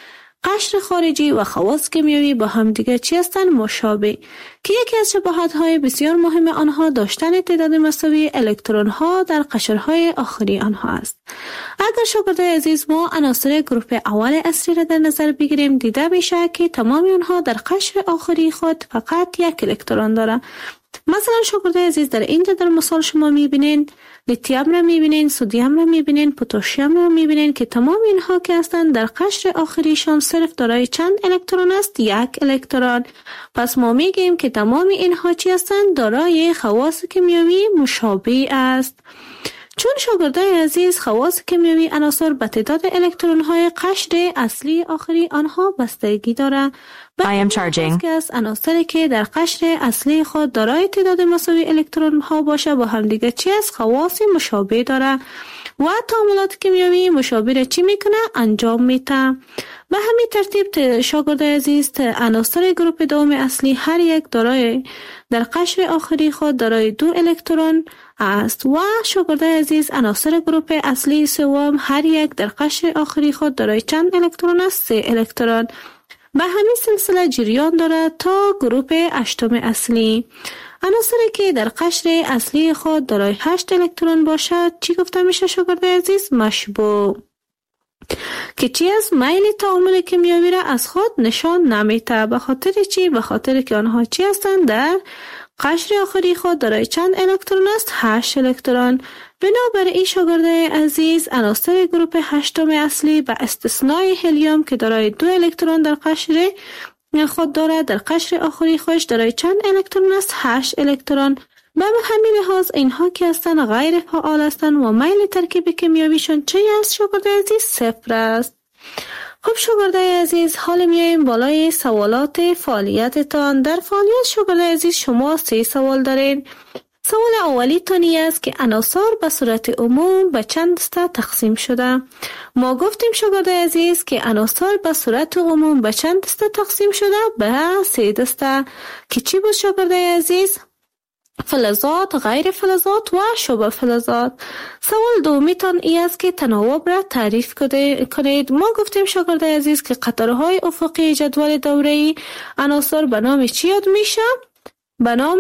قشر خارجی و خواص کیمیایی با هم دیگر چی هستند؟ مشابه، که یکی از شباهت‌های بسیار مهم آنها داشتن تعداد مساوی الکترون‌ها در قشرهای آخری آنها است. اگر شاگردای عزیز ما عناصر گروه اول اصلی را در نظر بگیریم، دیده میشه که تمام آنها در قشر آخری خود فقط یک الکترون دارند. مثلا شاگردای عزیز در اینجا در مثال شما میبینین لیتیوم را میبینین، سدیم را میبینین، پتاسیم را میبینین که تمام اینها که هستند در قشر آخریشان صرف دارای چند الکترون است؟ یک الکترون. پس ما میگیم که تمام اینها چی هستند؟ دارای خواص کیمیایی مشابه است. چون شاگردای عزیز خواص کیمیایی عناصر به تعداد الکترون‌های قشر اصلی آخری آنها بستگی دارند. I am charging. که از عناصری که در قشر اصلی خود دارای تعداد مساوی الکترون‌ها باشه با هم دیگه چی از خواص مشابه داره و تعاملات کیمیایی مشابه را چی میکنه؟ انجام میده. به همین ترتیب شاگردای عزیز عناصر گروه دوم اصلی هر یک دارای در قشر آخری خود دارای 2 الکترون است و شاگردای عزیز عناصر گروه اصلی سوم هر یک در قشر آخری خود دارای چند الکترون است؟ 3 الکترون. به همین سلسله جریان دارد تا گروه 8 اصلی. عناصری که در قشر اصلی خود دارای 8 الکترون باشد چی گفته میشه شاگردای عزیز؟ مشبوع، که چی از میل تعامل کیمیایی را از خود نشان نمیده. به خاطر چی؟ به خاطر که آنها چی هستند؟ در قشر آخری خود دارای چند الکترون است؟ 8 الکترون. بنابراین شاگردای عزیز عناصر گروه 8 اصلی به استثنای هلیوم که دارای 2 الکترون در قشر خود دارد در قشر آخری خودش دارای چند الکترون است؟ 8 الکترون. به همین لحاظ اینها که هستند غیر فعال هستند و میل ترکیب کیمیاییشون چه است شاگردای عزیز؟ 0 است. خب شاگردای عزیز حال میایم بالای سوالات فعالیتتان. در فعالیت شاگردای عزیز شما 3 سوال دارین. سوال اولی تانی است که عناصر به صورت عموم به چند دسته تقسیم شده. ما گفتیم شاگردای عزیز که عناصر به صورت عموم به چند دسته تقسیم شده؟ به 3 دسته که چی بود شاگردای عزیز؟ فلزات، غیر فلزات و شبه فلزات. سوال دومی تان ای است که تناوب را تعریف کنید. ما گفتیم شاگردای عزیز که قطارهای افقی جدول دوره‌ای عناصر به نام چی یاد میشه؟ به نام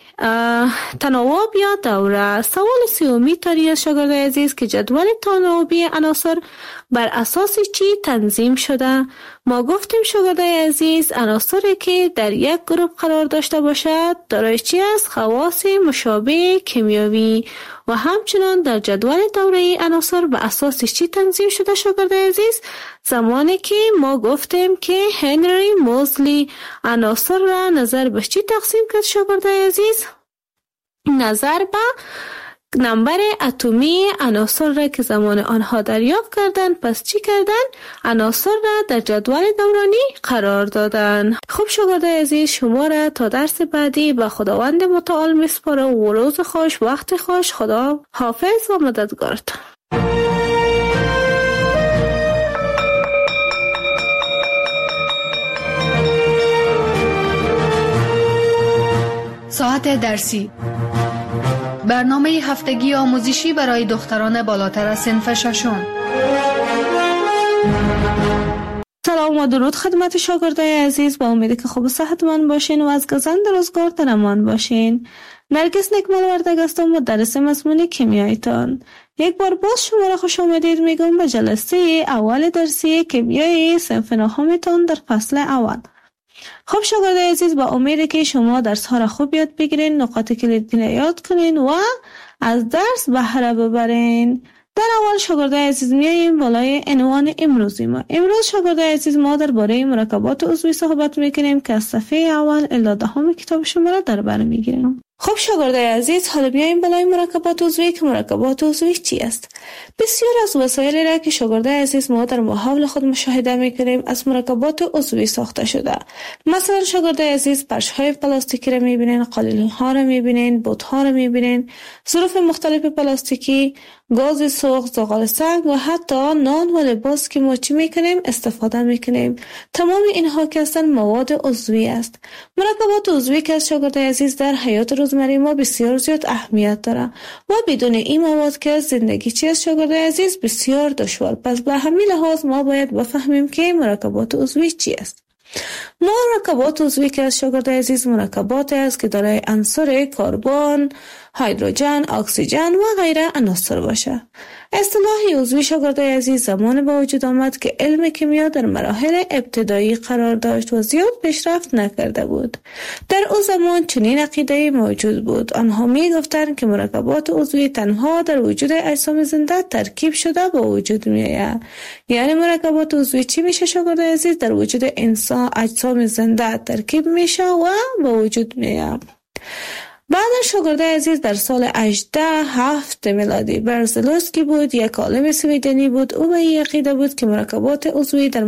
تناوب یا دوره. سوال سومی تانی است شاگردای عزیز که جدول تناوبی عناصر بر اساس چی تنظیم شده؟ ما گفتیم شاگردای عزیز عناصری که در یک گروه قرار داشته باشد دارای چی است؟ خواص مشابه کیمیایی. و همچنان در جدول دوره‌ای عناصر به اساس چی تنظیم شده شاگردای عزیز؟ زمانی که ما گفتیم که هنری موزلی عناصر را نظر به چی تقسیم کرد شاگردای عزیز؟ نظر به نمبر اتمی عناصر را که زمان آنها دریافت کردند. پس چی کردن؟ عناصر را در جدول دورانی قرار دادن. خب شاگردای عزیز شما را تا درس بعدی به خداوند متعال میسپارم و روز خوش، وقت خوش، خدا حافظ و مددگارتان. ساعت درسی، برنامه هفتگی آموزشی برای دختران بالاتر از صنف ششم. سلام و درود خدمت شاگردای عزیز، با امید که خوب و صحتمند باشین و از گزند روزگار در امان باشین. نرگس نکمال وردگ هستم، مدرس مضمون کیمیایتان. یک بار باز شما را خوش آمدید میگم به جلسه اول درسی کیمیای صنف نهمتان در فصل اول. خب شاگردای عزیز، با امید که شما درس ها را خوب یاد بگیرین، نقاط کلیدی را یاد کنین و از درس بهره ببرین. در اول شاگردای عزیز میاییم بالای عنوان امروزی ما. امروز شاگردای عزیز ما درباره مرکبات عضوی صحبت میکنیم که از صفحه اول الی 10 کتاب شما را در بر میگیریم. خب شاگردای عزیز، حالا بیاییم بالای مرکبات عضوی که مرکبات عضوی چی است؟ بسیار از وسایلی را که شاگردای عزیز ما در محاول خود مشاهده میکنیم از مرکبات عضوی ساخته شده. مثلا شاگردای عزیز فرش‌های پلاستیکی را میبینین، قالین‌ها را میبینین، بوت‌ها را میبینین، ظروف مختلف پلاستیکی، گاز سوخت، زغال سنگ و حتی نان و لباس که ما چی میکنیم؟ استفاده میکنیم. تمام اینها که هستند مواد عضوی است. مرکبات عضوی که از شاگردای عزیز در حیات روز روزمره ما بسیار زیاد اهمیت داره و بدون این مواد که زندگی چیست شاگردای عزیز بسیار دشوار. پس به همین لحاظ ما باید بفهمیم که مرکبات عضوی چی است. مرکبات عضوی که از شاگردای عزیز مرکبات است که دارای عناصر کربن، هیدروژن، اکسیژن و غیره عناصر باشه. اصطلاح عضوی شاگردای عزیز زمان به وجود آمد که علم کیمیا در مراحل ابتدایی قرار داشت و زیاد پیشرفت نکرده بود. در او زمان چنین عقیده‌ای موجود بود. آنها می گفتند که مرکبات عضوی تنها در وجود اجسام زنده ترکیب شده به وجود می آید. یعنی مرکبات عضوی چی میشه شاگردای عزیز؟ در وجود انسان اجسام زنده ترکیب میشه و به وجود می آید. بعد شاگردای عزیز در سال 1807 میلادی برزلوسکی بود، یک عالم سویدنی بود. او به این عقیده بود که مرکبات عضوی در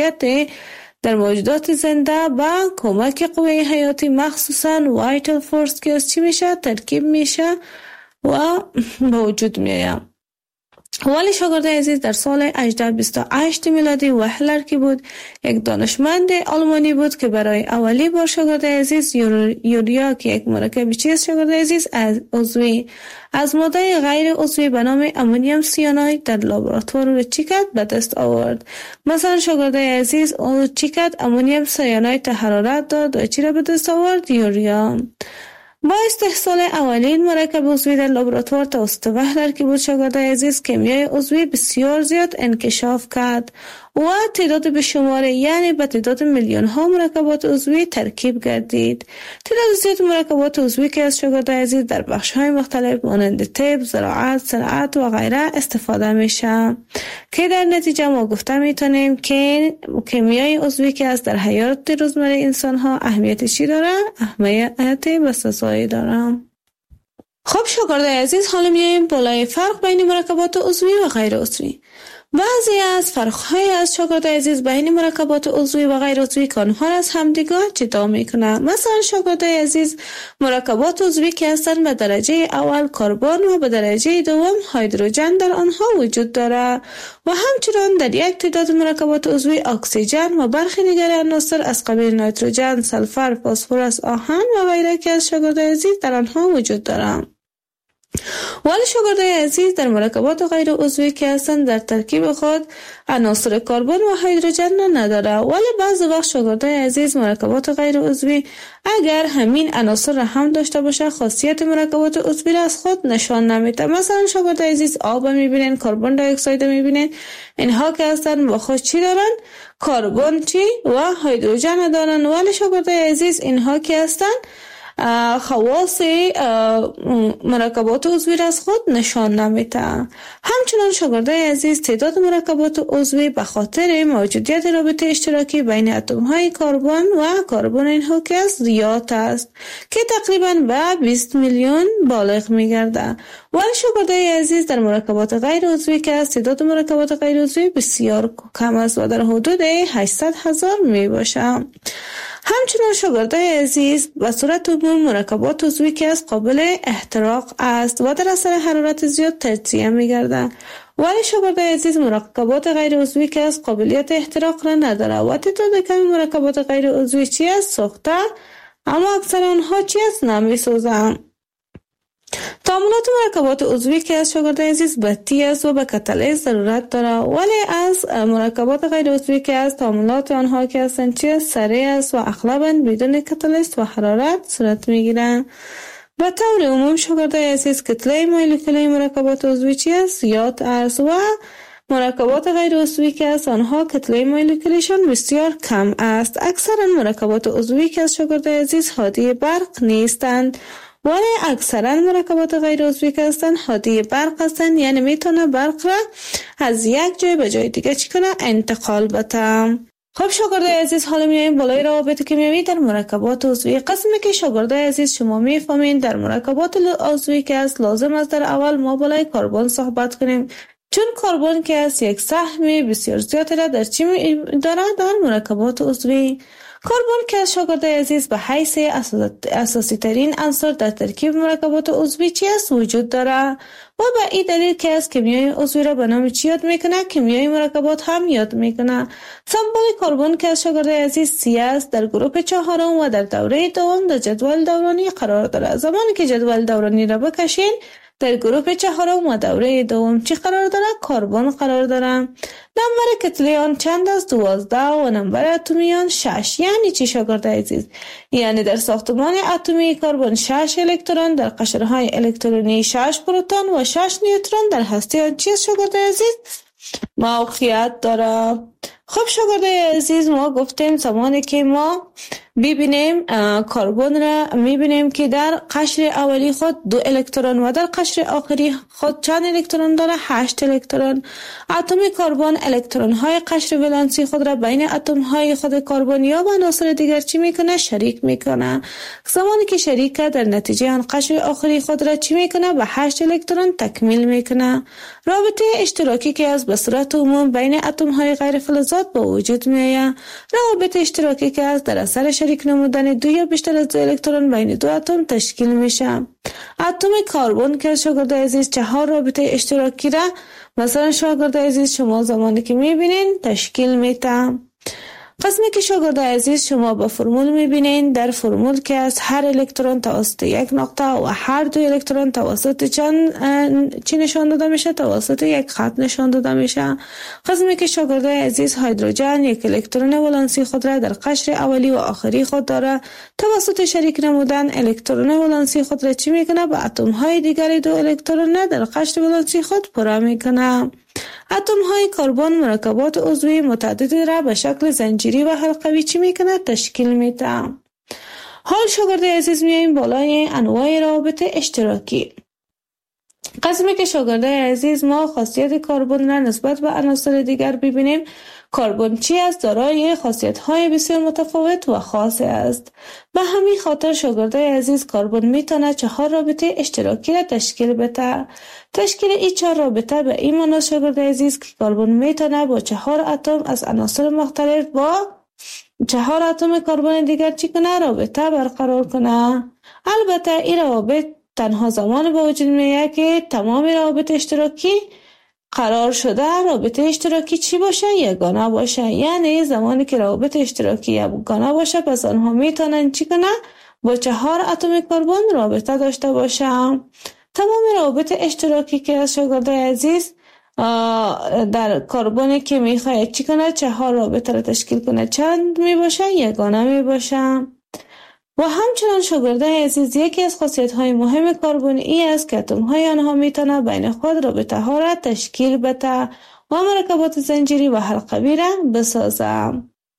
موجودات زنده با کمک قوه حیاتی مخصوصاً وایتال فورس که از چی میشه ترکیب میشه و به وجود میاد. ولی شاگردای عزیز در سال 1828 میلادی وهلر که بود یک دانشمند آلمانی بود که برای اولی بار شاگردای عزیز یوریا که یک مرکب چیست شاگردای عزیز عضوی از ماده غیر عضوی به نام امونیم سیاناید در لابراتوار رو چی کرد به دست آورد. مثلا شاگردای عزیز چی کرد؟ امونیم سیاناید حرارت داد و چی را به دست آورد؟ یوریا. با استحصال اولین مرکب عضوی در لابراتوار توسط وهلر که بود شاگردای عزیز کیمیای عضوی بسیار زیاد انکشاف کرد و تعداد به شماره یعنی به تعداد میلیون ها مرکبات عضوی ترکیب گردید. تعداد زیاد مرکبات عضوی که از شاگردای عزیز در بخش های مختلف مانند طب، زراعت، صنعت و غیره استفاده میشه که در نتیجه ما گفته میتونیم که کیمیای عضوی که از در حیات روزمره انسان ها اهمیت چی داره؟ اهمیت بسزایی داره. خب شاگردای عزیز حالا میایم بالای فرق بین مرکبات عضوی و غیر عضوی. بعضی از فرق‌های از شاگردای عزیز بین مرکبات عضوی و غیر عضوی که آنها را از همدیگر جدا میکنه. مثلا شاگردای عزیز مرکبات عضوی که هستند به درجه اول کربن و به درجه دوم هیدروژن در آنها وجود داره و همچنان در یک تعداد مرکبات عضوی اکسیژن و برخی دیگر عناصر از قبیل نیتروژن، سلفر، فسفر، آهن و غیره که از شاگردای عزیز در آنها وجود داره. ولی شاگردای عزیز در مرکبات غیر عضوی که هستند در ترکیب خود عناصر کربن و هیدروژن نداره. ولی بعضی وقت شاگردای عزیز مرکبات غیر عضوی اگر همین عناصر را هم داشته باشه خاصیت مرکبات عضوی را از خود نشان نمیده. مثلا شاگردای عزیز آب میبینن، کربن دی اکساید میبینن، اینها که هستند با خود چی دارن؟ کربن چی و هیدروژن دارن. ولی شاگردای عزیز اینها که هستند خواص مرکبات عضوی را از خود نشان نمیده. همچنان شاگردای عزیز تعداد مرکبات عضوی به خاطر موجودیت رابطه اشتراکی بین اتم های کربن و کربن اینها که زیاد است که تقریبا به 20 میلیون بالغ میگرده. ولی شاگردای عزیز در مرکبات غیر عضوی که تعداد مرکبات غیر عضوی بسیار کم است و در حدود 800,000 می باشه. همچنان شاگردای عزیز به صورت عموم مرکبات عضوی که قابل احتراق است و در اثر حرارت زیاد تجزیه می‌گردد. ولی شاگردای عزیز مرکبات غیر عضوی که قابلیت احتراق را نداره و تعداد کمی مرکبات غیر عضوی چی است؟ سوخته، اما اکثر آنها چی است؟ نمی‌سوزند. تعاملات مرکبات عضوی که از شاگردای عزیز بطی است و به کاتالیز ضرورت داره. ولی از مرکبات غیر عضوی که از تعاملات آنها که هستند چی است؟ سریع است و اغلباً بدون کاتالیست و حرارت صورت میگیرند. به طور عموم شاگردای عزیز کتله مولکولی مرکبات عضوی چی است؟ زیاد است و مرکبات غیر عضوی که از آنها کتله مولکولیشان بسیار کم است. اکثرا مرکبات عضوی که از شاگردای عزیز هادی برق نیستند. ولی اکثرا مرکبات غیر عضوی که هستند هادی برق هستند، یعنی میتونه برق را از یک جای به جای دیگه چی کنه؟ انتقال بده. خب شاگردای عزیز حالا میایم بالای روابط کیمیایی در مرکبات عضوی. قسمی که شاگردای عزیز شما میفهمین در مرکبات عضوی که است لازم است در اول ما بالای کربن صحبت کنیم، چون کربن که است یک سهم بسیار زیاد را در چی داره؟ در مرکبات عضوی. کربن که از شاگرد عزیز به حیث اساسی ترین عنصر در ترکیب مرکبات عضوی چی است وجود داره و به این دلیل که از کیمیای عضوی را به نام چی یاد میکنه کیمیای مرکبات هم یاد میکنه. سمبل کربن که از شاگرد عزیز سی است در گروه چهارم و در دوره دوم در جدول دورانی قرار داره. زمانی که جدول دورانی را بکشین در گروه چهارم و دوره دوم چی قرار داره؟ کربن قرار داره. نمبر کتله آن چند است؟ 12 و نمبر اتمی آن 6. یعنی چی شاگرد عزیز؟ یعنی در ساختمان اتمی کربن 6 الکترون، در قشرهای الکترونی 6 پروتون و 6 نیوترون در هسته آن چی است شاگرد عزیز؟ موقعیت داره. خب شاگرد عزیز ما گفتیم زمانی که ما ببینیم کربن را میبینیم که در قشر اولی خود 2 الکترون و در قشر آخری خود چند الکترون داره؟ 8 الکترون. اتم کربن الکترون های قشر ولانسی خود را بین اتم های خود کربن یا با عناصر دیگر چی میکنه؟ شریک میکنه. زمانی که شریک در نتیجه آن قشر آخری خود را چی میکنه؟ به 8 الکترون تکمیل میکنه. رابطه اشتراکی که از به صورت عموم بین اتم های غیر فلزات به وجود میآید. روابط اشتراکی که از در اثر شریک نمودن 2 یا بیشتر از 2 الکترون بین 2 اتم تشکیل میشه. اتم کربن که شاگرد عزیز 4 رابطه اشتراکی را مثلا شاگرد عزیز شما زمانی که میبینین تشکیل میده. قسمی که شاگرد عزیز شما با فرمول میبینین در فرمول که از هر الکترون توسط یک نقطه و هر 2 الکترون توسط چی نشان داده میشه؟ توسط یک خط نشان داده میشه. قسمی که شاگرد عزیز هیدروژن 1 الکترون ولانسی خود را در قشر اولی و آخری خود داره، توسط شریک نمودن الکترون ولانسی خود را چی میکنه؟ به اتم های دیگری 2 الکترون در قشر ولانسی خود پر میکنه. اتم های کربن مرکبات عضوی متعددی را به شکل زنجیری و حلقوی چی میکنه؟ تشکیل میده. حال شاگرد عزیز میاییم بالای انواع روابط اشتراکی. قسمی که شاگرد عزیز ما خاصیت کربن را نسبت به عناصر دیگر ببینیم. کربن چی است؟ دارای خاصیت‌های بسیار متفاوت و خاص است. به همین خاطر شاگرد عزیز کربن میتونه 4 رابطه اشتراکی را تشکیل بده. تشکیل این 4 رابطه به این معنی شاگرد عزیز که کربن میتونه با 4 اتم از عناصر مختلف با 4 اتم کربن دیگر چی کنه؟ رابطه برقرار کنه. البته این روابط تنها زمان به وجود میاد که تمام روابط اشتراکی قرار شده رابطه اشتراکی چی باشه؟ یگانه باشه. یعنی زمانی که روابط اشتراکی یگانه باشه پس آنها میتونن چی کنه؟ با 4 اتم کربن رابطه داشته باشه. تمام روابط اشتراکی که از شاگرد عزیز در کربن که میخواد چی کنه؟ 4 رابطه را تشکیل کنه چند میباشه؟ یگانه میباشه. و همچنان شاگرد عزیز یکی از خاصیت‌های مهم کربن ای است که اتم‌های آنها میتونه بین خود رابطه‌ها را تشکیل بده و مرکبات زنجیری و حلقوی را بسازه.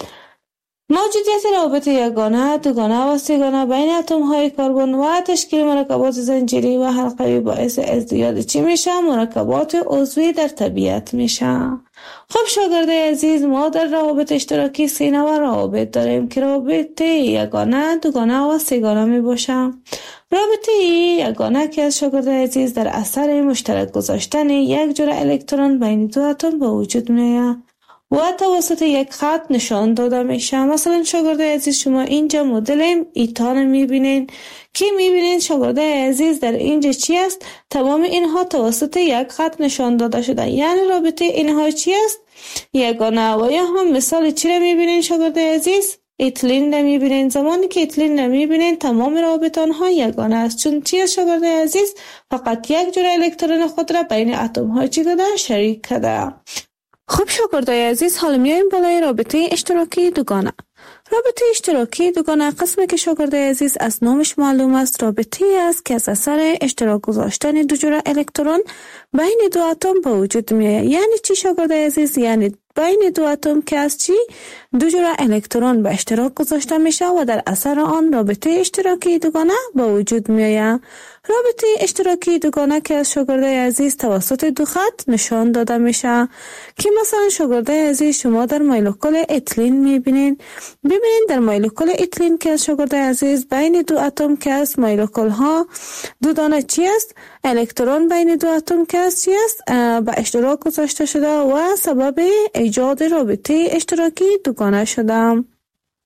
موجودیت روابط یگانه، دوگانه و سه‌گانه بین اتم‌های کربن و تشکیل مرکبات زنجیری و حلقوی باعث ازدیاد چی میشه؟ مرکبات عضوی در طبیعت میشه. خب شاگرد عزیز ما در روابط اشتراکی 3 نوع روابط داریم که رابطه یگانه، دوگانه و سه‌گانه می باشه. رابطه یگانه که از شاگرد عزیز در اثر مشترک گذاشتن یک جرعه الکترون بین 2 اتم به وجود میاد و توسط یک خط نشان داده میشه. مثلا شاگرد عزیز شما اینجا مدل ایتان میبینین که میبینین شاگرد عزیز در اینجا چی است؟ تمام اینها توسط یک خط نشان داده شده. یعنی رابطه اینها چی است؟ یگانه. و یا هم مثال چی را میبینین شاگرد عزیز؟ ایتلین را میبینین. زمانی که ایتلین را میبینین تمام روابط آنها یگانه است. چون چی است شاگرد عزیز؟ فقط یک جرعه الکترون خود را بین اتم ها چی کرده؟ شریک کرده. خب شاگردای عزیز حالا میایم بالای رابطه اشتراکی دوگانه. رابطه اشتراکی دوگانه قسمی که شاگردای عزیز از نامش معلوم است رابطه است که از اثر اشتراک گذاشتن 2 جرعه الکترون بین 2 اتم به وجود میآید. یعنی چی شاگردای عزیز؟ یعنی بین 2 اتم که از چی 2 جرعه الکترون به اشتراک گذاشته میشه و در اثر آن رابطه اشتراکی دوگانه به وجود میآید. رابطه اشتراکی دوگانه که از شاگردای عزیز توسط 2 خط نشان داده میشه که مثلا شاگردای عزیز شما در مولکول اتلین میبینین. ببینین در مولکول اتلین که از شاگردای عزیز بین 2 اتم که از مولکول ها 2 دانه چی است؟ الکترون بین 2 اتم که از چی است؟ به اشتراک گذاشته شده و سبب ایجاد رابطه اشتراکی دوگانه شده.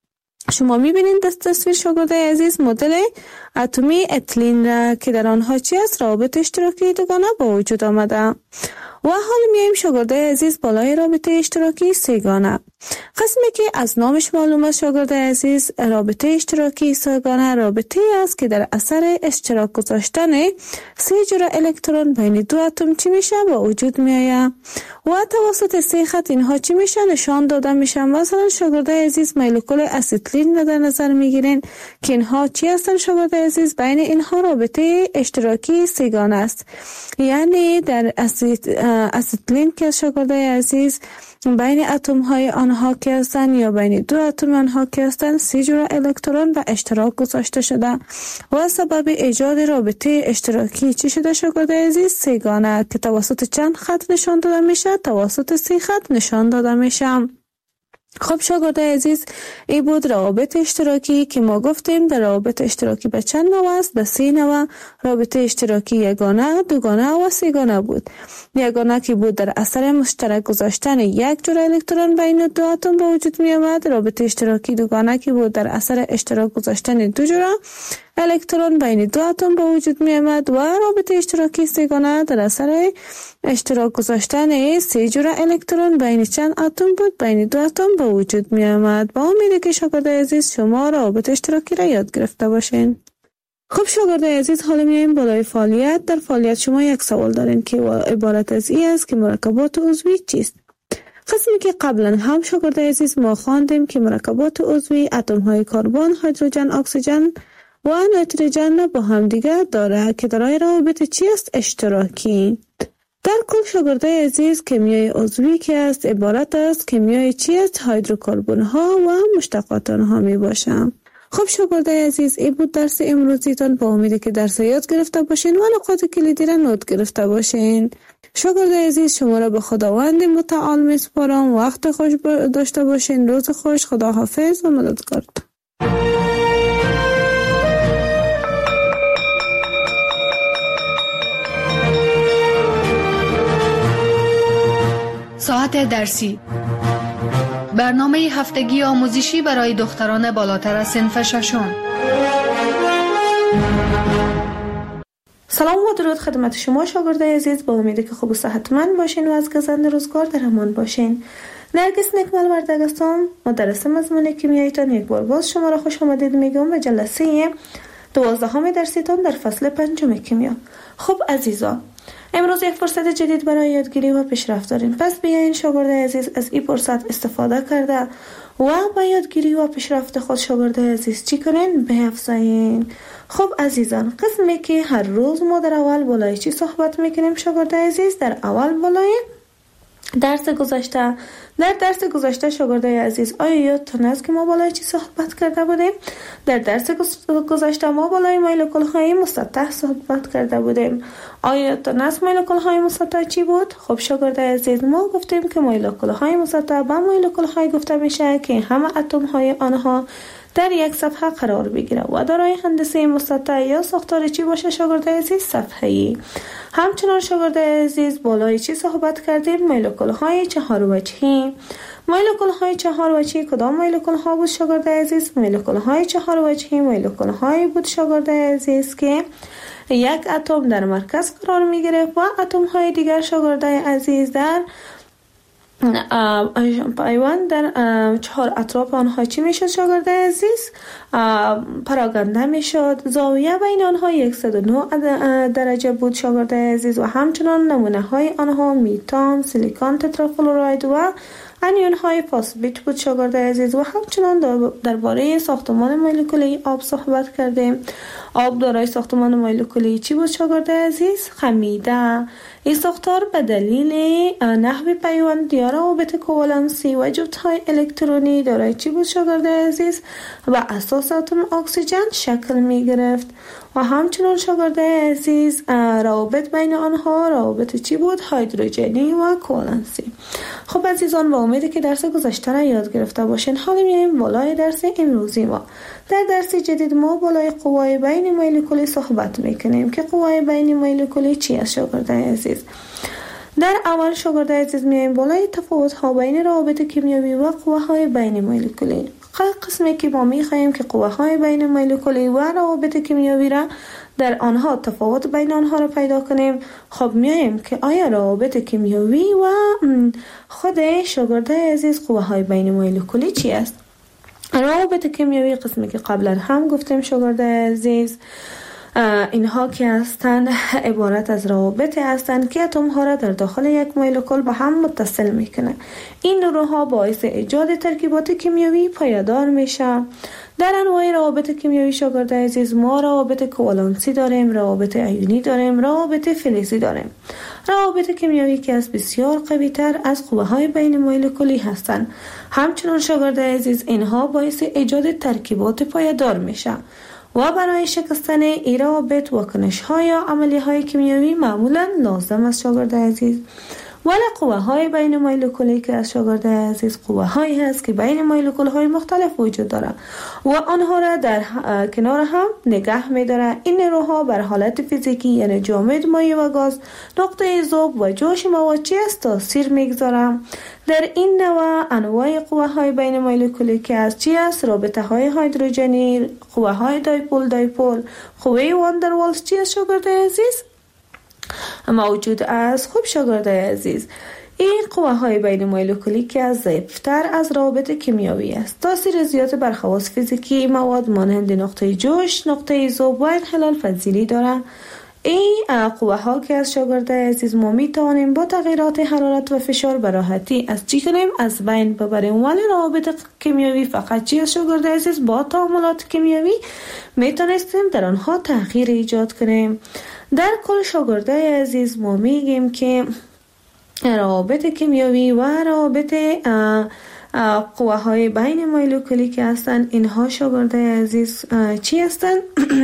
شما میبینید در تصویر شاگردای عزیز مدل اتمی اتیلین را که در آنها چی است؟ روابط اشتراکی دوگانه با وجود آمده. و حال میایم شاگردای عزیز بالای رابطه اشتراکی سه‌گانه. قسمی که از نامش معلوم است شاگردای عزیز، رابطه اشتراکی سه‌گانه رابطه است که در اثر اشتراک گذاشتن 3 جرعه الکترون بین 2 اتم چی میشه با وجود میآید و توسط 3 خط اینها چی میشه نشان داده میشن. مثلا شاگردای عزیز مولکول اسیتیلین را در نظر میگیرین که اینها چی هستن شاگردای عزیز؟ بین اینها رابطه اشتراکی سه‌گانه است. یعنی در اسیتیلین که شاگردای عزیز بین اتم های آنها که هستند یا بین 2 اتم آنها که هستند 3 جرعه الکترون به اشتراک گذاشته شده و سبب ایجاد رابطه اشتراکی چی شده شاگردای عزیز؟ سه‌گانه که توسط چند خط نشان داده میشه؟ توسط 3 خط نشان داده میشه. خب شاگردای عزیز این بود روابط اشتراکی که ما گفتیم در روابط اشتراکی به چند نوع است؟ به 3 نوع. رابطه اشتراکی یگانه، دوگانه و سه‌گانه بود. یگانه که بود در اثر مشترک گذاشتن 1 جرعه الکترون بین 2 اتم به وجود می آمد. رابطه اشتراکی دوگانه که بود در اثر اشتراک گذاشتن 2 جرعه الکترون بین 2 اتم به وجود می آمد و رابطه اشتراکی سه‌گانه در اثر اشتراک گذاشتن 3 جرعه الکترون بین چند اتم بود؟ بین 2 اتم به وجود می آمد. با امید که شاگردای عزیز شما رابطه اشتراکی را یاد گرفته باشین. خب شاگردای عزیز حالا میایم بالای فعالیت. در فعالیت شما یک سوال دارین که عبارت از این است که مرکبات عضوی چیست؟ قسمی که قبلا هم شاگردای عزیز ما خواندیم که مرکبات عضوی اتم های کربن، هیدروژن، اکسیژن و نیتروژن با هم دیگر داره که دارای روابط چی است؟ اشتراکی. در کل شاگردای عزیز کیمیای عضوی که است عبارت است کیمیای چی است؟ هیدروکربن ها و مشتقات آنها می باشند. خب شاگردای عزیز این بود درس امروزیتان. با امید که درس یاد گرفته باشین و نکات کلیدی را نوت گرفته باشین. شاگردای عزیز شما را به خداوند متعال میسپارم. وقت خوش داشته باشین. روز خوش. خداحافظ و مددگار. ساعت درسی، برنامه هفتگی آموزشی برای دختران بالاتر از صنف ششم. سلام و درود خدمت شما شاگردای عزیز. با امید که خوب و صحتمند باشین و از گزند روزگار در امان باشین. نرگس نکمل وردگ هستم، مدرس مضمون کیمیاییتان. یک بار باز شما را خوش آمدید میگم به جلسه 12 درسیتان در فصل 5 کیمیا. خب عزیزان، امروز یک فرصت جدید برای یادگیری و پیشرفت داریم. پس بیاین شاگردای عزیز از این فرصت استفاده کرده و با یادگیری و پیشرفت خود شاگردای عزیز چی کنین؟ بیافزایین. خب عزیزان، قسمی که هر روز ما در اول بالای چی صحبت میکنیم شاگردای عزیز؟ در اول بالای درس گذشته شاگردای عزیز آیا یادتون است که ما بالای چی صحبت کرده بودیم؟ در درس گذشته ما بالای مولکول های مسطح صحبت کرده بودیم. آیا یادتون است مولکول های مسطح چی بود؟ خب شاگردای عزیز ما گفتیم که مولکول های مسطح به مولکول های گفته میشه که همه اتم های آنها در یک صفحه قرار بگیره و دارای هندسه مسطح یا ساختار چی باشه شاگردای عزیز؟ صفحه‌ای. همچنان شاگردای عزیز بالای چی صحبت کردیم؟ مولکول های 4 وجهی. مولکول های 4 وجهی کدام مولکول ها بود شاگردای عزیز؟ مولکول های 4 وجهی مولکول های بود شاگردای عزیز که یک اتم در مرکز قرار میگیره و اتم های دیگر شاگردای عزیز در پیوند در 4 اطراف آنها چی میشد شاگردای عزیز؟ پراگنده میشد. زاویه بین آنها 109 درجه بود شاگردای عزیز و همچنان نمونه های آنها میتان، سیلیکون تترافلوراید و انیون های فاسفیت بود شاگردای عزیز. و همچنان درباره ساختمان مولکولی آب صحبت کردیم. آب دارای ساختمان مولکولی چی بود شاگردای عزیز؟ خمیده. این ساختار به دلیل نحو پیوند یا روابط کوالنسی و جفت‌های الکترونی دارای چی بود شاگردای عزیز؟ و اساس اتم اکسیژن شکل می گرفت. و همچنان شاگردای عزیز روابط بین آنها روابط چی بود؟ هیدروژنی و کوالنسی. خب عزیزان، با امیدی که درس گذشته را یاد گرفته باشین، حالا میایم بالای درس امروزی ما. در درس جدید ما بالای قوای بین مولکولی صحبت میکنیم که قوای بین مولکولی چی است شاگردای عزیز؟ در اول شاگردای عزیز میایم بالای تفاوت ها بین روابط کیمیایی و قواهای بین مولکولی. قسمی که ما می‌خواهیم که قوه‌های بین مولکولی و روابط کیمیایی را در آنها تفاوت بین آنها را پیدا کنیم. خب میایم که آیا روابط کیمیایی و خود شاگرده عزیز قوه‌های بین مولکولی چی است؟ روابط کیمیایی قسمی که قبلا هم گفتیم شاگرده عزیز، اینها که هستند عبارت از روابط هستند که اتم ها را در داخل یک مولکول به هم متصل میکنه. این نیروها باعث ایجاد ترکیبات کیمیایی پایدار میشه. در انواع روابط کیمیایی شاگرد عزیز ما روابط کوالنسی داریم، روابط ایونی داریم، روابط فلزی داریم. روابط کیمیایی که از بسیار قوی تر از قوه های بین مولکولی هستند. همچنان شاگرد عزیز اینها باعث ایجاد ترکیبات پایدار میشه و برای شکستن این روابط واکنش های یا عملی های کیمیایی معمولا لازم است شاگرد عزیز. ولی قوه های بین مولکولی که از شاگرد عزیز قوه هایی هست که بین مولکول های مختلف وجود داره و آنها را در کنار هم نگه می داره. این نیروها بر حالت فیزیکی یعنی جامد، مایع و گاز، نقطه ذوب و جوش مواد چی است تاثیر میگذاره. در این نوع انواع قوه های بین مولکولی که از چی است؟ رابطه های هیدروژنی، قوه های دایپول، قوه واندروالز چی است شاگرد عزیز؟ موجود است. خوب شاگرد عزیز، این قوه های بین مولکولی که از ضعیفتر از روابط کیمیایی است. تاثیر زیاد بر خواص فیزیکی مواد مانند نقطه جوش، نقطه ذوب و انحلال پذیری دارند. این قوه ها که از شاگرد عزیز ما می توانیم با تغییرات حرارت و فشار به راحتی از چی کنیم؟ از بین ببریم. ولی روابط کیمیایی فقط چی از شاگرد عزیز با تعاملات کیمیایی می توانستیم در آنها تغییر ایجاد کنیم. در کل شاگرد عزیز ما میگیم که روابط کیمیایی و روابط قوه های بین مولکولی که هستند اینها شاگرد عزیز چی هستند؟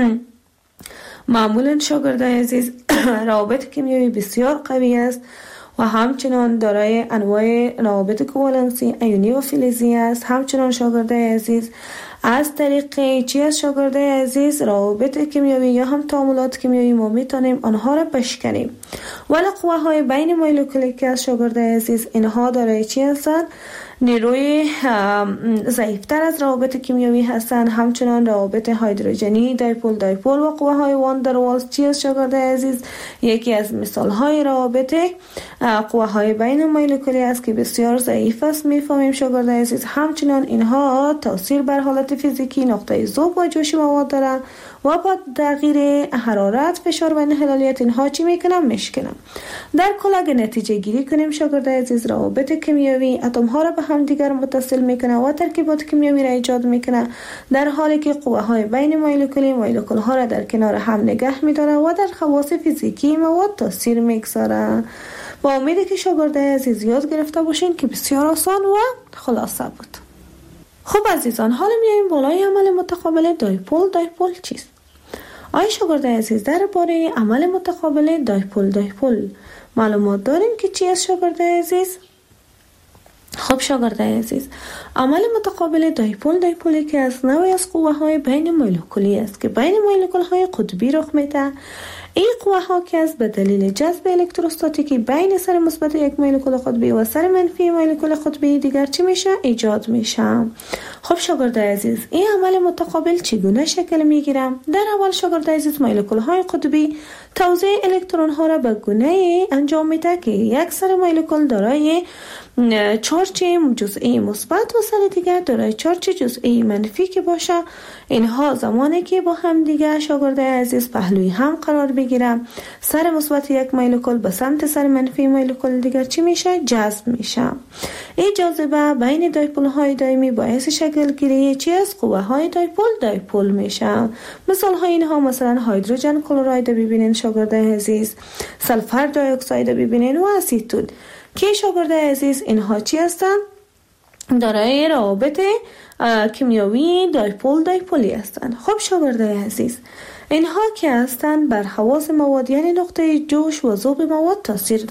معمولا شاگرد عزیز روابط کیمیایی بسیار قوی است و همچنان دارای انواع روابط کوالنسی، ایونی و فلزی است. همچنان شاگرد عزیز از طریق چی از شاگرد عزیز روابط کیمیایی یا هم تعاملات کیمیایی ما میتونیم آنها را بشکنیم. ولی قوه های بین مولکولی که از شاگرد عزیز اینها دارای چی هستند؟ نیروی ضعیفتر از روابط کیمیایی هستند. همچنان روابط هیدروژنی، دایپول و قوه های واندروالز چی از شاگرد عزیز؟ یکی از مثال های روابط قوه های بین مولکولی است که بسیار ضعیف است. میفهمیم شاگرد عزیز همچنان اینها تاثیر بر حالت فیزیکی نقطه ذوب و جوش مواد دارند و با تغییر حرارت، فشار و انحلالیت اینها چی میکنن؟ میشکنن. در کل اگه نتیجه گیری کنیم شاگرد عزیز روابط کیمیایی اتم ها را به هم دیگر متصل میکنه و ترکیبات کیمیایی را ایجاد میکنه، در حالی که قوه های بین مولکولی مولکول ها را در کنار هم نگه میداره و در خواص فیزیکی مواد تاثیر میگذاره. با امیدی که شاگرد عزیز یاد گرفته باشین که بسیار آسان و خلاصه بود. خب عزیزان، حالا میایم بالای عمل متقابل دایپول چیست؟ آیا شاگرد عزیز درباره عمل متقابل دایپول معلومات داریم که چی است شاگرد عزیز؟ خب شاگرد عزیز، عمل متقابل دایپولی که از نوعی از قوه های بین مولکولی است که بین مولکول های قطبی رخ میده. این قوه ها که از به دلیل جذب الکتروستاتیکی بین سر مثبت یک مولکول قطبی و سر منفی مولکول قطبی دیگر چی میشه؟ ایجاد میشه. خب شاگرد عزیز، این عمل متقابل چگونه شکل میگیره؟ در اول شاگرد عزیز مولکول های قطبی توزیع الکترون ها را به گونه انجام میده که یک سر مولکول دارای چارج جزئی مثبت و سر دیگر دارای چارج جزئی منفی که باشه. اینها زمانی که با هم دیگر شاگرد عزیز پهلوی هم قرار بگیرن، سر مثبت یک مولکول به سمت سر منفی مولکول دیگر چی میشه؟ جذب میشه. این جاذبه بین دایپول های دائمی باعث شکل گیری چی از قوه های دایپول میشه. مثال های اینها مثلا هیدروژن کلراید ببینین شاگرد عزیز، سلفر دی اکساید ببینین و اسیتون که شاگرد عزیز اینها چی هستن؟ دارای روابط کیمیایی دایپولی هستند. خب شاگرد عزیز، اینها که هستند بر خواص مواد یعنی نقطه جوش و ذوب مواد تاثیر دارند.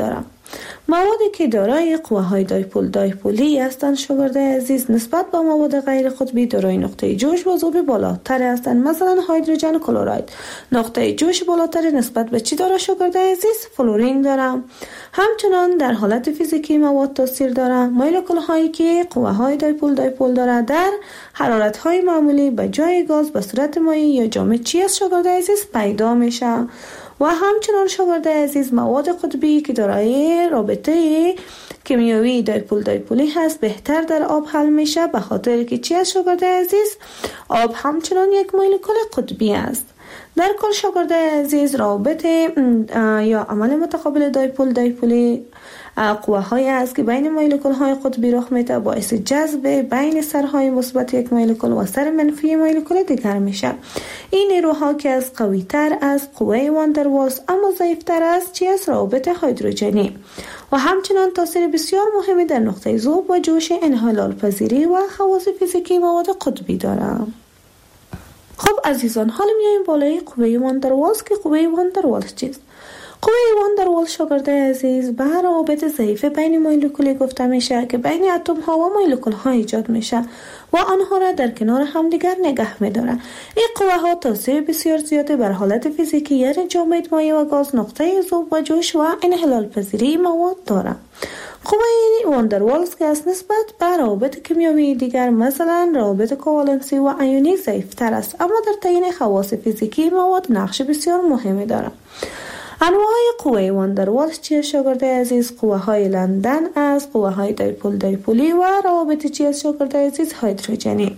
موادی که دارای قوه‌های دایپولی هستند شاگردای عزیز نسبت به مواد غیر قطبی دارای نقطه جوش و ذوب بالاتر هستند. مثلا هیدروژن کلراید نقطه جوش بالاتر نسبت به چی داره شاگردای عزیز؟ فلورین داره. همچنان در حالت فیزیکی مواد تاثیر داره. مولکول هایی که قوه‌های دایپول داره در حرارت های معمولی به جای گاز به صورت مایع یا جامد چی است شاگردای عزیز؟ پیدا میشه. و همچنان شاگردای عزیز مواد قطبی که دارای رابطه کیمیایی دایپولی هست بهتر در آب حل میشه، به خاطر که چی است شاگردای عزیز؟ آب همچنان یک مولکول قطبی است. در کل شاگردای عزیز رابطه یا عمل متقابل دایپولی قوه های است که بین مولکول های قطبی رخ میده، باعث جذب بین سرهای مثبت یک مولکول و سر منفی مولکول دیگر میشه. این نیروها که از قوی تر از قوه واندروالز اما ضعیف تر از چی است؟ رابطه هیدروژنی و همچنان تاثیر بسیار مهمی در نقطه ذوب و جوش انحلال پذیری و خواص فیزیکی مواد قطبی دارد. خب عزیزان، حالا میایم بالای قوه واندروالز که قوه واندروالز چیست؟ قوه واندروالز شاگردای عزیز به روابط ضعیف بین مولکولی گفته میشه که بین اتم ها و مولکول ها ایجاد میشه و آنها را در کنار همدیگر نگه میداره. این قوه ها تاثیر بسیار زیاده بر حالت فیزیکی یعنی جامد، مایع و گاز، نقطه ذوب و جوش و انحلال پذیری مواد داره. قوه واندروالز که از نسبت به روابط کیمیایی دیگر مثلا روابط کوالنسی و ایونی ضعیف تر است، اما در تعیین خواص فیزیکی مواد نقش بسیار مهمی داره. انواع قوه واندروالز چیه شاگردای عزیز؟ قوه های لندن از قوه های دایپولی و روابط چیه شاگردای عزیز؟ هیدروژنی.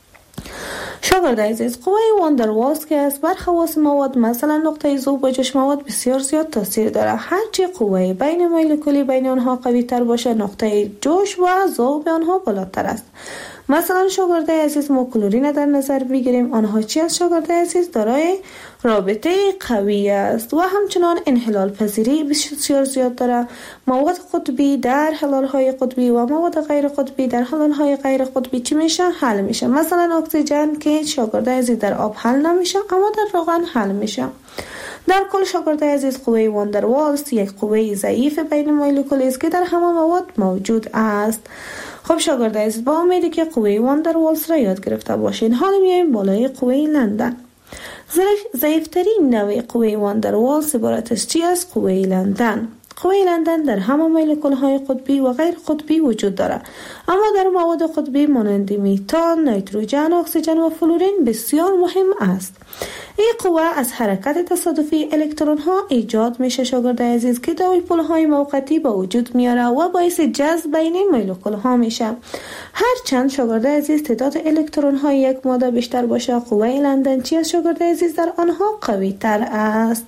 شاگردای عزیز قوه واندروالز که از بر خواص مواد مثلا نقطه ذوب و جوش مواد بسیار زیاد تاثیر داره. هرچی قوه بین مولکولی بین آنها قوی تر باشه نقطه جوش و ذوب آنها بالاتر است. مثلا شاگردای عزیز ما کلورین در نظر بگیریم، آنها چی است شاگردای عزیز؟ دارای رابطه قوی است و همچنان انحلال پذیری بسیار زیاد داره. مواد قطبی در حلال های قطبی و مواد غیر قطبی در حلال های غیر قطبی چی میشه؟ حل میشه. مثلا اکسیژن که شاگردای عزیز در آب حل نمیشه اما در روغن حل میشه. در کل شاگردای عزیز قوه واندروالز یک قوه ضعیف بین مولکولی است که در همه مواد موجود است. خب شاگردای عزیز با امیدی که قوه واندروالز را یاد گرفته باشین، حالا میایم بالای قوه لندن. ضعیفترین نوع قوه واندروالز عبارت از چی است؟ قوه لندن. قوه لندن در همه مولکول های قطبی و غیر قطبی وجود دارد، اما در مواد قطبی مانند میتان، نیتروژن، اکسیژن و فلورین بسیار مهم است. این قوه از حرکت تصادفی الکترون ها ایجاد میشه شاگردای عزیز که دایپول های موقتی به وجود میاره و باعث جذب بین مولکول ها میشه. هرچند شاگردای عزیز تعداد الکترون های یک ماده بیشتر باشه، قوه لندن چی است شاگردای عزیز؟ در آنها قوی تر است.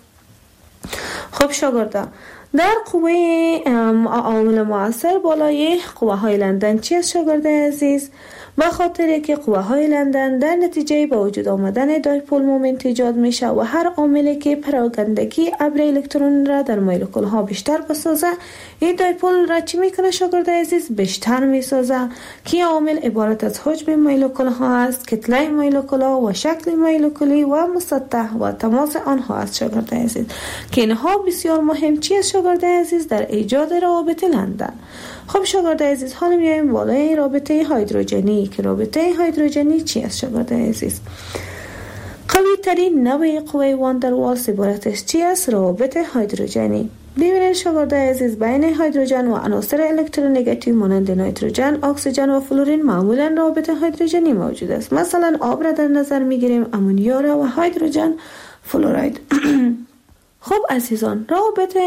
خب شاگردا، در قوه عامل مؤثر بالای قوه های لندن چی است شاگردای عزیز؟ به خاطر که قوه های لندن در نتیجه با وجود آمدن دایپول مومنت ایجاد میشه و هر عاملی که پراگندگی ابر الکترون را در مولکول ها بیشتر بسازه، این دایپول را چی میکنه شاگردای عزیز؟ بیشتر میسازه. که عامل عبارت از حجم مولکول ها است، کتله مولکول ها و شکل مولکولی و مسطح و تماس آنها است شاگردای عزیز، که اینها بسیار مهم چی است شاگردای عزیز؟ در ایجاد روابط لندن. خب شاگردای عزیز حالا میایم بالای رابطه هیدروژنی که رابطه هیدروژنی چی است شاگردای عزیز؟ قوی ترین نوع قوه واندروالز عبارت از چی است؟ روابط هیدروژنی. ببینید شاگردای عزیز بین هیدروژن و عناصر الکترونگاتیو مانند نیتروژن، اکسیژن و فلورین معمولا روابط هیدروژنی موجود است. مثلا آب را در نظر میگیریم، امونیا را و هیدروژن فلوراید. خب عزیزان، روابط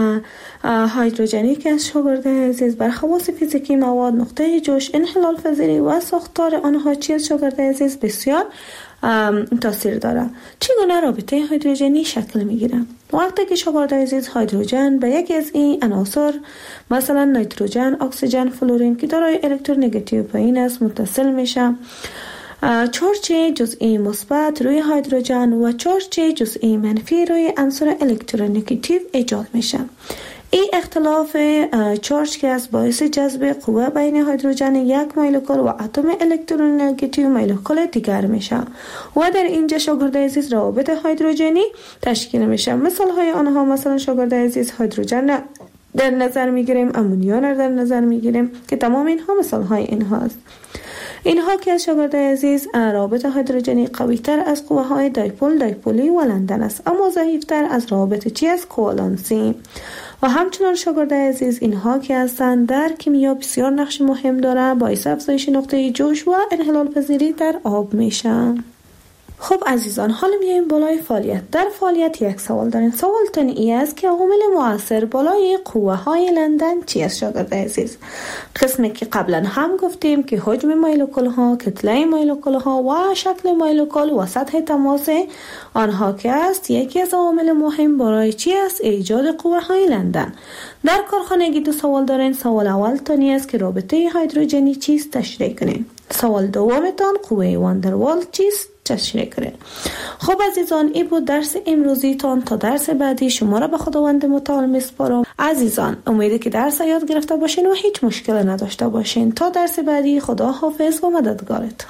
هیدروژنی که از شاگردای عزیز بر خواص فیزیکی مواد، نقطه جوش، انحلال پذیری و ساختار آنها چی است شاگردای عزیز؟ بسیار تاثیر داره. چگونه رابطه هیدروژنی شکل میگیره؟ وقتی که شاگردای عزیز هیدروژن به یکی از این عناصر مثلا نیتروژن، اکسیژن، فلورین که دارای الکترونگاتیو پایین است متصل میشه، چارج جزئی مثبت روی هیدروژن و چارج جزئی منفی روی عنصر الکترونگاتیو ایجاد میشه. این اختلاف چارج که از باعث جذب قوه بین هیدروژن یک مولکول و اتم الکترونگاتیو مولکول دیگر میشه و در اینجا شاگردای عزیز روابط هیدروژنی تشکیل میشه. مثال های آنها مثلا شاگردای عزیز هیدروژن در نظر میگیریم، امونیا را در نظر میگیریم که تمام اینها مثال های اینهاست. اینها که از شاگرد عزیز روابط هیدروژنی قوی تر از قوه های دایپولی و لندن است، اما ضعیف تر از روابط چی از کوالانسی. و همچنان شاگرد عزیز اینها که هستند در کیمیا بسیار نقش مهم داره، باعث افزایش نقطه جوش و انحلال پذیری در آب میشن. خب عزیزان، حالا میایم بالای فعالیت. در فعالیت یک سوال دارین. سوالتون ای است که عوامل مؤثر بالای قوه های لندن چی است شاگرد عزیز؟ قسمی که قبلا هم گفتیم که حجم مولکول ها، کتله مولکول ها و شکل مولکول و سطح تماس آنها که است یکی از عوامل مهم برای چی است؟ ایجاد قوه های لندن. در کارخانگی دو سوال دارین. سوال اول تانی است که رابطه هیدروژنی چیست؟ تشریح کنین. سوال دومتان قوه واندروالد چیست؟ تشریح کنین. خب عزیزان، این بود درس امروزی تان. تا درس بعدی شما را به خداوند متعال میسپارم. عزیزان، امیده که درس یاد گرفته باشین و هیچ مشکل نداشته باشین. تا درس بعدی، خدا حافظ و مددگارتان.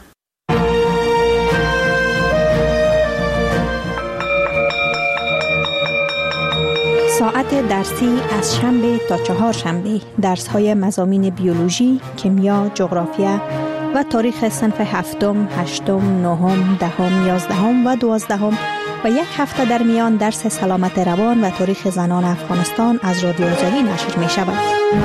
ساعت درسی از شنبه تا چهارشنبه درس‌های مضامین بیولوژی، کیمیا، جغرافیا و تاریخ صنف هفتم، هشتم، نهم، دهم، یازدهم و دوازدهم و یک هفته در میان درس سلامت روان و تاریخ زنان افغانستان از رادیو آزادی نشر می شود.